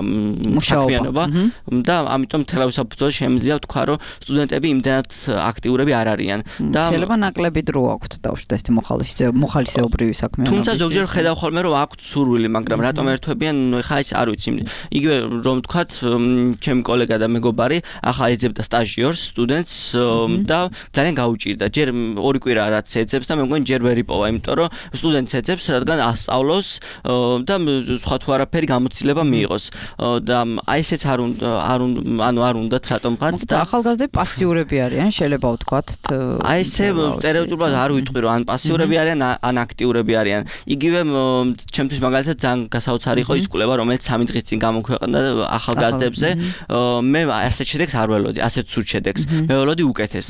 მუშაობა და ამიტომ თელავის საფუძველზე შემიძლია ვთქვა, რომ სტუდენტები იმდენად აქტიურები არ არიან. და შეიძლება ნაკლები დრო აქვთ დავშვათ ეს მოხალისეობრივი საქმიანობა. თუმცა ზოგჯერ ხედავ ხოლმე რომ აქვთ სურვილი, მაგრამ რატომ ერთვებიან, ნუ ეხა ის არ ვიცი. იგივე რომ ვთქვათ, ჩემი კოლეგა და მეგობარი ახლა ეძებდა სტაჟიორს, სტუდენტს და ძალიან გაუჭირდა. ჯერ ორი კვირა რაც ეძებს და მე მგონი ჯერ ვერ იპოვა, იმიტომ რომ სტუდენტს ეძებს, რადგან ასწავლოს და სხვა თუ არაფერი გამოცდილება მიიღოს. და აი ესეც არ უნდა არ ანუ არ უნდათ რატომღაც და ახალგაზრდები პასიურები არიან, შეიძლება ვთქვათ. აი ესე სტერეოტიპულად არ ვიტყვი რომ ან პასიურები არიან, ან აქტიურები არიან. იგივე ჩემთვის მაგალითად ძალიან გასაოცარი იყო ის კვლევა, რომელიც სამი დღის წინ გამოქვეყნდა ახალგაზრდებზე. მე ასეთ შედეგს არ ველოდი, ასეთ სულ შედეგს. მე ველოდი უკეთეს.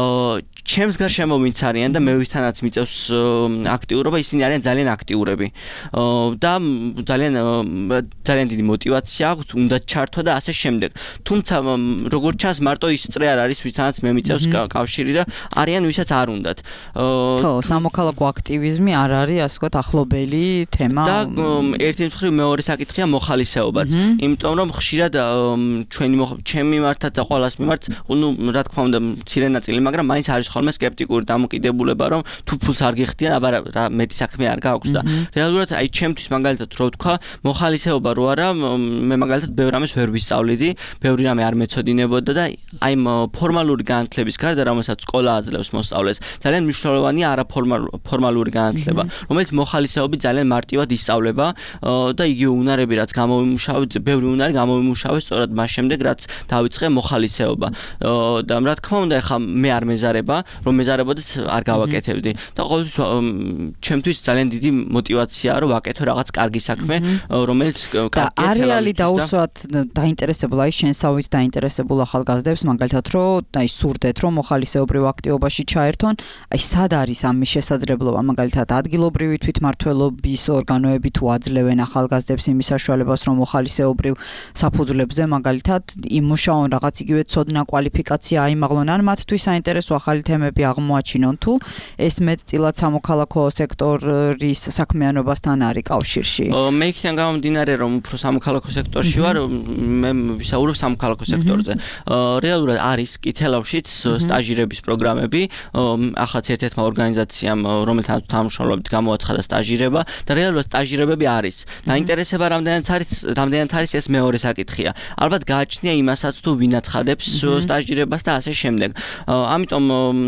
ჩემს გარშემო ვინც არიან და მე ვისთანაც მიწევს აქტიურობა, ისინი არიან ძალიან აქტიურები. და ძალიან ძალიან დიდი мотиваცია აქვს, უნდა ჩართო და ასე შემდეგ. თუმცა როგორც ჩანს, მარტო ის წრე არ არის, ვისთანაც მე მიწევს კავშირი და არიან ვისაც არ უნდათ. ხო, სამოქალაქო აქტივიზმი არ არის, ასე ვთქვათ, ახლობელი თემა. და ერთი მხრივ მეორე საკითხია მოხალისეობაც. იმიტომ რომ ხშირად ჩვენი ჩემი მიმართაც და ყველა სკოლას მიმართ, ну, რა თქმა უნდა, მცირე ნაწილი, მაგრამ მაინც არის ხოლმე სკეპტიკური დამოკიდებულება, რომ თუ ფულს არ გიხდიან, აბა რა მეტი საქმე არ გააქვს და რეალურად აი ჩემთვის მაგალითად რო ვთქვა, მოხალისეობა რო არა, მე მაგალითად ბევრ რამეს ვერ ვისწავლიდი, ბევრი რამე არ მეცოდინებოდა და აი ფორმალური განათლების გარდა, რომელსაც სკოლა აძლევს მოსწავლეს, ძალიან მნიშვნელოვანია არაფორმალური განათლება, რომელიც მოხალისეობით ძალიან მარტივად ისწავლება და იგივე უნარები, რაც გამოვიმუშავეთ, ბევრი უნარი გამოვიმუშავეს სწორად მას შემდეგ, რაც დავიწყე მოხალისეობა. და რა თქმა უნდა, ეხლა მე არ მეზარება, რომ მეზარებოდეთ არ გავაკეთებდი და ყოველთვის ჩემთვის ძალიან დიდი мотиваციაა, რომ ვაკეთო რაღაც კარგი საქმე, რომელიც კარგია. არეალი დაუსვათ დაინტერესებულ, აი შენსავით დაინტერესებულ ახალგაზრდებს, მაგალითად, რომ აი სურდეთ, რომ მოხალისეობრივ აქტივობაში ჩაერთონ, აი სად არის ამის შესაძლებლობა, მაგალითად, ადგილობრივი თვითმმართველობის ორგანოები თუ აძლევენ ახალგაზრდებს იმის საშუალებას, რომ მოხალისეობრივ საფუძვლებზე, მაგალითად, იმუშაონ რაღაც იგივე ცოდნა, კვალიფიკაცია აიმაღლონ, ან მათთვის საინტერესო ახალი თემები აღმოაჩინონ, თუ ეს მეტწილად სამოქალაქო სექტორის საქმიანობასთან არის კავშირში. მე იქიდან გამომდინარე, რომ უფრო სამოქალაქო სექტორში ვარ, მე ვისაუბრებ სამოქალაქო სექტორზე. რეალურად არის კითელავშიც სტაჟირების პროგრამები, ახლა ერთ-ერთმა ორგანიზაციამ, რომელთან თანამშრომლობთ, გამოაცხადა სტაჟირება და რეალურად სტაჟირებები არის. დაინტერესება რამდენად არის, რამდენად არის ეს მეორე საკითხია. ალბათ გააჩნია იმასაც, თუ ვინ აცხადებს სტაჟირებას და ასე შემდეგ. ამიტომ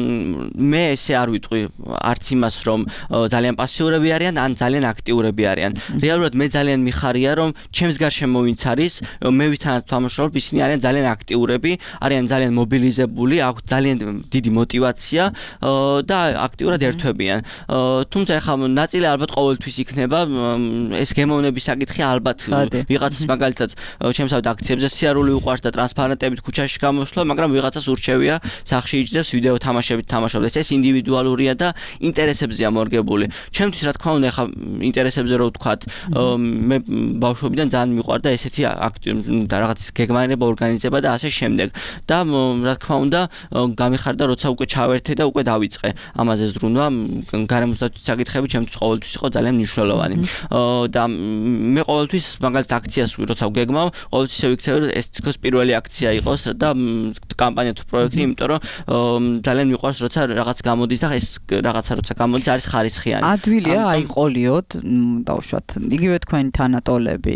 მე ესე არ ვიტყვი არც იმას, რომ ძალიან პასიურები არიან, ან ძალიან აქტიურები არიან. რეალურად მე ძალიან მიხარია, რომ ჩემს გარშემო ვინც არის, მე ვისთანაც თამაშობ, ისინი არიან ძალიან აქტიურები, არიან ძალიან მობილიზებული, აქვს ძალიან დიდი мотиваცია და აქტიურად ერთვებიან. თუმცა ეხლა ნაწილი ალბათ ყოველთვის იქნება ეს გემოვნების საკითხი ალბათ ვიღაცას მაგალითად ჩემსავთ აქციებზე სიარული უყვარს და ტრანსპარენტებით ქუჩაში გამოსვლა, მაგრამ ვიღაცას ურჩევია სახში იჯდებს ვიდეო თამაშებით თამაშობდეს. ეს ინდივიდუალურია და ინტერესებზეა მორგებული. ჩემთვის რა თქმა უნდა ეხლა ინტერესებზე რო ვთქვათ, მე ბავშვობიდან ძალიან მიყვარდა ესეთი და რაღაც გეგმარება ორგანიზება და ასე შემდეგ. და რა თქმა უნდა გამიხარდა როცა უკვე ჩავერთე და უკვე დავიწყე ამაზე ზრუნვა, გარემოსდაცვის საკითხები ჩემთვის ყოველთვის იყო ძალიან მნიშვნელოვანი. და მე ყოველთვის მაგალითად აქციას როცა ვგეგმავ, ყოველთვის შევიქცევი რომ ეს თქოს პირველი აქცია იყოს და კამპანია თუ პროექტი, იმიტომ რომ ძალიან მიყვარს როცა რაღაც გამოდის და ეს რაღაცა როცა გამოდის არის ხარისხიანი. ადვილია აიყოლიოთ, დავუშვათ, იგივე თქვენი თანატოლები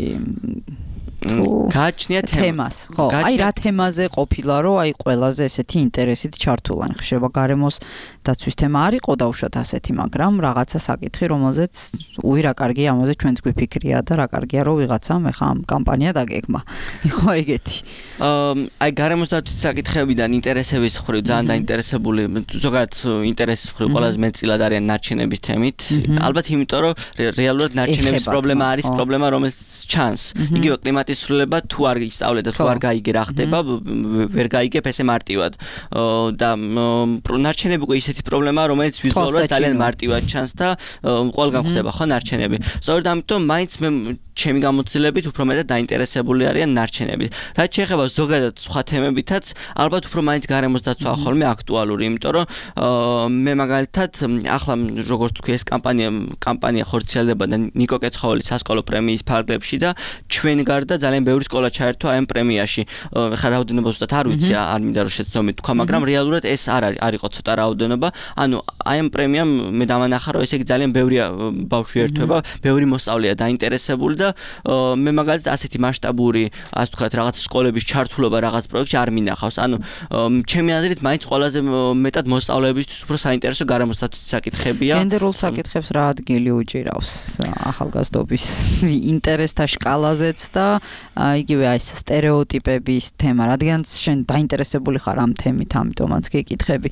გააჩნია თემას, ხო, აი რა თემაზე ყოფილა, რომ აი ყველაზე ესეთი ინტერესით ჩართულან ხდება გარემოს დაცვის თემა არ იყო დავუშვათ ასეთი, მაგრამ რაღაცა საკითხი, რომელზეც უი რა კარგია, ამაზე ჩვენც გვიფიქრია და რა კარგია, რომ ვიღაცამ ეხა ამ კამპანია დაგეგმა. იყო ეგეთი. აი გარემოს დაცვის საკითხებიდან ინტერესების მხრივ ძალიან დაინტერესებული, ზოგადად ინტერესის მხრივ ყველაზე მეტწილად არიან ნარჩენების თემით. ალბათ იმიტომ, რომ რეალურად ნარჩენების პრობლემა არის პრობლემა, რომელიც ჩანს. იგივე კლიმატის სრულება თუ არ ისწავლე და თუ არ გაიგე რა ხდება, ვერ გაიგებ ესე მარტივად. და ნარჩენები უკვე ისეთი პრობლემაა, რომელიც ვიზუალურად ძალიან მარტივად ჩანს და ყველგან ხდება ხო ნარჩენები. სწორედ ამიტომ მაინც მე ჩემი გამოცდილებით უფრო მეტად დაინტერესებული არიან ნარჩენებით. რაც შეეხება ზოგადად სხვა თემებითაც, ალბათ უფრო მაინც გარემოს დაცვა ხოლმე აქტუალური, იმიტომ რომ მე მაგალითად ახლა როგორც თქვი ეს კამპანია კამპანია ხორციელდება და ნიკო კეცხოველის სასკოლო პრემიის ფარგლებში და ჩვენ გარდა ძალიან ბევრი სკოლა ჩაერთვა ამ პრემიაში. ხა რაოდენობა ზუსტად არ ვიცი, არ მინდა რომ შეცდომით თქვა, მაგრამ რეალურად ეს არ არის არ იყო ცოტა რაოდენობა. ანუ აი ამ პრემიამ მე დამანახა რომ ესე იგი ძალიან ბევრი ბავშვი ერთვება, ბევრი მოსწავლეა დაინტერესებული და მე მაგალითად ასეთი მასშტაბური, ასე ვთქვათ, რაღაც სკოლების ჩართულობა რაღაც პროექტში არ მინახავს. ანუ ჩემი აზრით მაინც ყველაზე მეტად მოსწავლეებისთვის უფრო საინტერესო გარემოს დაცვის საკითხებია. გენდერულ საკითხებს რა ადგილი უჭირავს ახალგაზრდობის ინტერესთა სკალაზეც და იგივე აი ეს სტერეოტიპების თემა, რადგან შენ დაინტერესებული ხარ ამ თემით, ამიტომაც გეკითხები.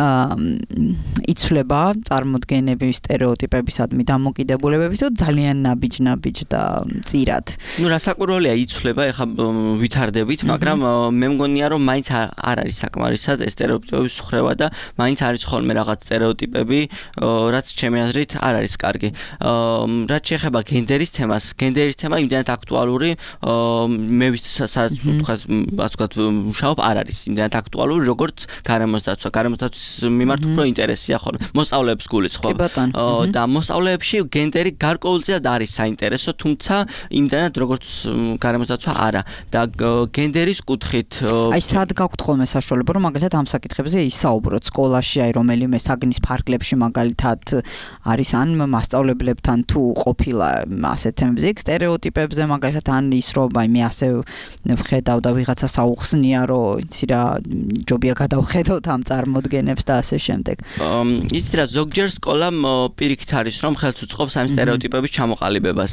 იცვლება წარმოდგენები სტერეოტიპებისადმი დამოკიდებულებებით, თუ ძალიან ნაბიჯ-ნაბიჯ და წირად. ნუ რასაკვირველია იცვლება, ეხა ვითარდებით, მაგრამ მე მგონია რომ მაინც არ არის საკმარისად ეს სტერეოტიპების სხრევა და მაინც არის ხოლმე რაღაც სტერეოტიპები, რაც ჩემი აზრით არ არის კარგი. რაც შეეხება გენდერის თემას, გენდერის თემა იმდენად აქტუალური, მე ვისაც ვთქვათ, ასე ვთქვათ, მუშაობ არ არის იმდენად აქტუალური, როგორც გარემოს დაცვა. გარემოს დაცვის მიმართ უფრო ინტერესია ხოლმე. მოსწავლეებს გულიც ხო? და მოსწავლეებში გენდერი გარკვეულწილად არის საინტერესო, თუმცა იმდენად როგორც გარემოს დაცვა არა. და გენდერის კუთხით აი სად გაქვთ ხოლმე საშუალება, რომ მაგალითად ამ საკითხებზე ისაუბროთ სკოლაში, აი რომელიმე საგნის ფარგლებში მაგალითად არის ან მასწავლებლებთან თუ ყოფილა ასეთ თემებზე, სტერეოტიპებზე მაგალითად ან ის რომ აი მე ასე ვხედავ და ვიღაცა საუხსნია, რომ იცი რა ჯობია გადავხედოთ ამ წარმოდგენებს და ასე შემდეგ. იცით რა ზოგჯერ სკოლამ პირიქით არის რომ ხელს უწყობს ამ სტერეოტიპების ჩამოყალიბებას.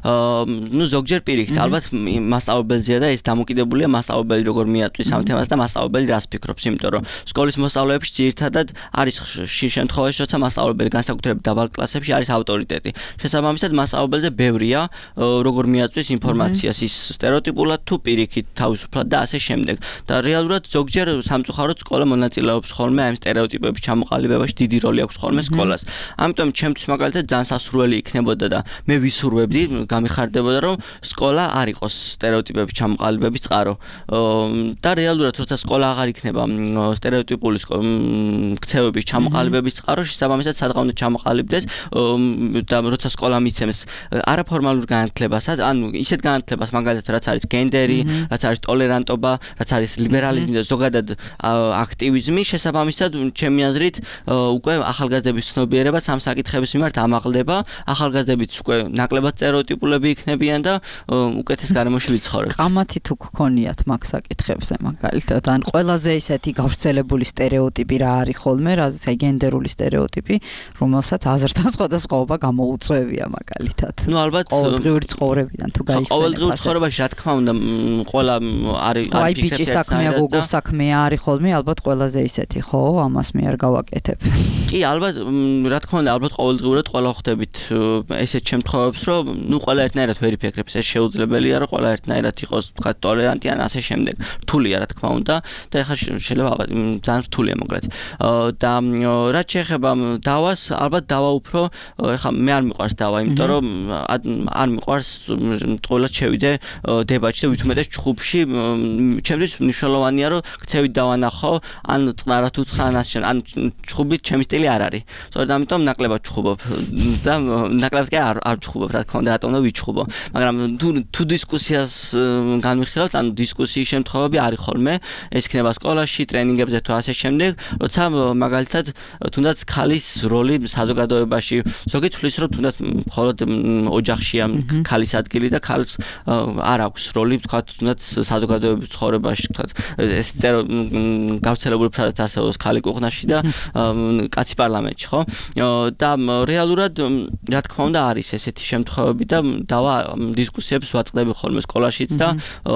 ნუ ზოგჯერ პირიქით ალბათ მასწავლებელზეა და ეს დამოკიდებულია მასწავლებელი როგორ მიაწვის ამ თემას და მასწავლებელი რას ფიქრობს, იმიტომ რომ სკოლის მოსწავლეებში ძირითადად არის ხშირ შემთხვევაში, როცა მასწავლებელი განსაკუთრებით დაბალ კლასებში არის ავტორიტეტი. შესაბამისად მასწავლებელზე ბევრია როგორ მიაწვის ინფორმაციას, ის სტერეოტიპულად თუ პირიქით თავისუფლად და ასე შემდეგ. და რეალურად ზოგჯერ სამწუხაროდ სკოლა მონაწილეობს ხოლმე ამ სტერეოტიპების ჩამოყალიბებაში, დიდი როლი აქვს ხოლმე სკოლას. ამიტომ ჩემთვის მაგალითად ძალიან სასურველი იქნებოდა და მე ვისურვებდი, გამიხარდებოდა რომ სკოლა არ იყოს სტერეოტიპების ჩამოყალიბების წყარო. და რეალურად როცა სკოლა აღარ იქნება სტერეოტიპული ქცევების ჩამოყალიბების წყარო, შესაბამისად სადღა უნდა ჩამოყალიბდეს და როცა სკოლა მიცემს არაფორმალურ განათლებას, ანუ ისეთ განათლებას მაგალითად რაც არის გენდერი, რაც არის ტოლერანტობა, რაც არის ლიბერალიზმი და ზოგადად აქტივიზმი, შესაბამისად ჩემი აზრით უკვე ახალგაზრდების ცნობიერებაც ამ საკითხების მიმართ ამაღლდება, ახალგაზრდებიც უკვე ნაკლებად სტერეოტიპულები იქნებიან და უკეთეს გარემოში ვიცხოვრებთ. ყამათი თუ გქონიათ მაგ საკითხებზე მაგალითად, ან ყველაზე ისეთი გავრცელებული სტერეოტიპი რა არის ხოლმე, რაც აი გენდერული სტერეოტიპი, რომელსაც აზრთან სხვადასხვაობა გამოუწვევია მაგალითად. ნუ ალბათ ყოველდღიური ცხოვრებიდან თუ გაიხსენებთ. ყოველდღიური ცხოვრებაში რა თქმა უნდა ყველა არის აი ბიჭის საქმეა, გოგოს საქმეა არის ხოლმე, ალბათ ყველაზე ისეთი, ხო? ამას მე არ გავაკეთებ. კი, ალბათ რა თქმა უნდა, ალბათ ყოველდღიურად ყველა ხვდებით ესეთ შემთხვევებს, რომ ნუ ყველა ერთნაირად ვერ იფიქრებს, ეს შეუძლებელია, რომ ყველა ერთნაირად იყოს, თქვა ტოლერანტი ან ასე შემდეგ. რთულია რა თქმა უნდა და ეხლა შეიძლება ალბათ ძალიან რთულია მოკლედ. და რაც შეეხება დავას, ალბათ დავა უფრო ეხლა მე არ მიყვარს დავა, იმიტომ რომ არ მიყვარს ყოველად შევიდე დებატში და ვითუმეტეს ჩხუბში, ჩემთვის მნიშვნელოვანია რომ ქცევით დავანახო, ან წყნარად უთხრა ან ასე ან ჩხუბით ჩემი სტილი არ არის. სწორედ ამიტომ ნაკლებად ჩხუბობ და ნაკლებად კი არ არ ჩხუბობ, რა თქმა უნდა, რატომ უნდა ვიჩხუბო. მაგრამ თუ თუ დისკუსიას განვიხილავთ, ანუ დისკუსიის შემთხვევები არის ხოლმე, ეს იქნება სკოლაში, ტრენინგებზე თუ ასე შემდეგ, როცა მაგალითად თუნდაც ქალის როლი საზოგადოებაში, ზოგი თვლის რომ თუნდაც მხოლოდ ოჯახშია ქალის ადგილი და ქალს არ აქვს როლი, თქვა თუნდაც საზოგადოების ცხოვრებაში, თქვა ეს გავრცელებული ფრაზაც არსებობს ქალი კუღნაში და კაცი პარლამენტში, ხო? და რეალურად რა თქმა უნდა არის ესეთი შემთხვევები და დავა დისკუსიებს ვაწყდები ხოლმე სკოლაშიც და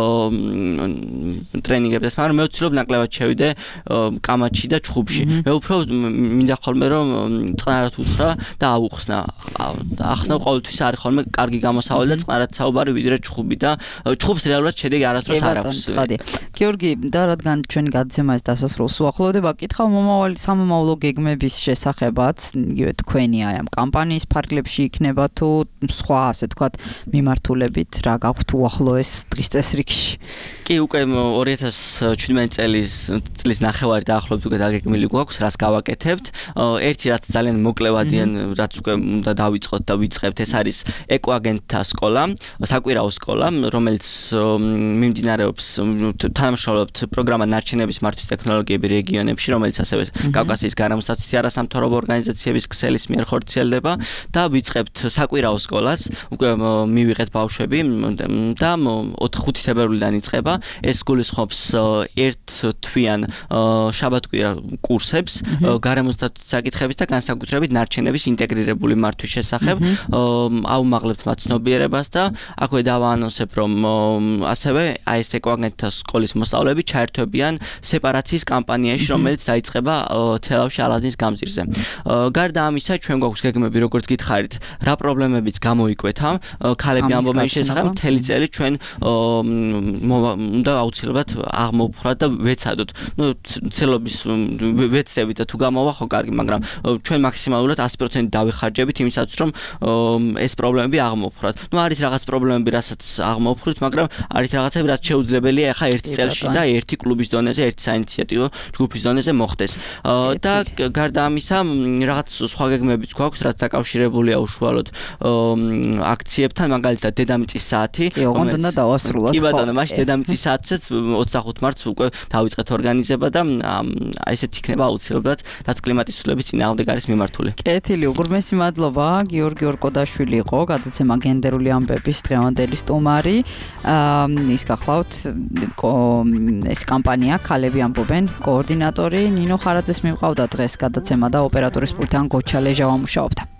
ტრენინგებზეც, მაგრამ მე ვცდილობ ნაკლებად შევიდე კამათში და ჩხუბში. მე უფრო მინდა ხოლმე რომ წყნარად უთხრა და აუხსნა. ახსნა ყოველთვის არის ხოლმე კარგი გამოსავალი და წყნარად საუბარი ვიდრე ჩხუბი და ჩხუბს რეალურად შედეგი არასდროს არ აქვს. გიორგი, და რადგან ჩვენი გადაცემა ეს დასასრულს უახლოვდება, კითხავ მომავალი სამომავლო გეგმების შესახებაც, იგივე თქვენი აი ამ კამპანიის ფარგლებში იქნება თუ სხვა ასე თქვათ მიმართულებით რა გაქვთ უახლოეს დღის წესრიგში? კი, უკვე ორი ათას შვიდმეტი წლის წლის ნახევარი დაახლოებით უკვე დაგეგმილი გვაქვს, რას გავაკეთებთ. ერთი რაც ძალიან მოკლევადიან, რაც უკვე უნდა დავიწყოთ და ვიწყებთ, ეს არის ეკოაგენტთა სკოლა, საკვირაო სკოლა, რომელიც მიმდინარეობს თანამშრომლობთ პროგრამა ნარჩენების მართვის ტექნოლოგიები რეგიონებში, რომელიც ასევე კავკასიის გარემოსდაცვითი არასამთავრობო ორგანიზაციების ქსელის მიერ ხორციელდება და ვიწყებთ საკვირაო სკოლას, უკვე მივიღეთ ბავშვები და ხუთი თებერვლიდან იწყება. ეს გულისხმობს ერთ თვიან შაბათკვირა კურსებს გარემოსდაცვითი საკითხების და განსაკუთრებით ნარჩენების ინტეგრირებული მართვის შესახებ. აუმაღლებთ მათ ცნობიერებას და აქვე დავაანონსებ, რომ ასევე აი ეს ეკოაგენტთა სკოლის მოსწავლეები ჩაერთვებიან სეპარაციის კამპანიაში, რომელიც დაიწყება თელავში ალაზნის გამზირზე. გარდა ამისა, ჩვენ გვაქვს გეგმები, როგორც გითხარით, რა პრობლემებიც გამოიკვეთა, ქალები ამბობენ შესახებ, მთელი წელი ჩვენ უნდა აუცილებლად აღმოვფხვრათ და ვეცადოთ. ნუ ცელობის ვეცდებით და თუ გამოვა ხო კარგი, მაგრამ ჩვენ მაქსიმალურად ასი პროცენტი დავიხარჯებით იმისათვის, რომ ეს პრობლემები აღმოვფხვრათ. ნუ არის რაღაც პრობლემები, რასაც აღმოფხვრით, მაგრამ არის რაღაცები, რაც შეუძლებელია ახლა ერთ წელში და ერთი კლუბის დონეზე, ერთი საინიციატივო ჯგუფის დონეზე მოხდეს. და გარდა ამისა, რაღაც სხვა გეგმებიც გვაქვს, რაც დაკავშირებულია უშუალოდ აქციებთან, მაგალითად დედამიწის საათი. კი, ოღონდ უნდა დავასრულოთ. კი ბატონო, მაშინ დედამიწის საათსაც ოცდახუთ მარტს უკვე დავიწყეთ ორგანიზება და ესეც იქნება აუცილებლად, რაც კლიმატის ცვლილების წინააღმდეგ არის მიმართული. კეთილი, უღრმესი მადლობა. გიორგი ორკოდაშვილი იყო, გადაცემა გენდერული ამბების დღევანდელი სტუმარი. ის გახლავთ ეს კამპანია ქალები ამბობენ, კოორდინატორი ნინო ხარაძეს მივყავდა დღეს გადაცემა და ოპერატორის პულტთან გოჩა ლეჟა ვამუშაობდა.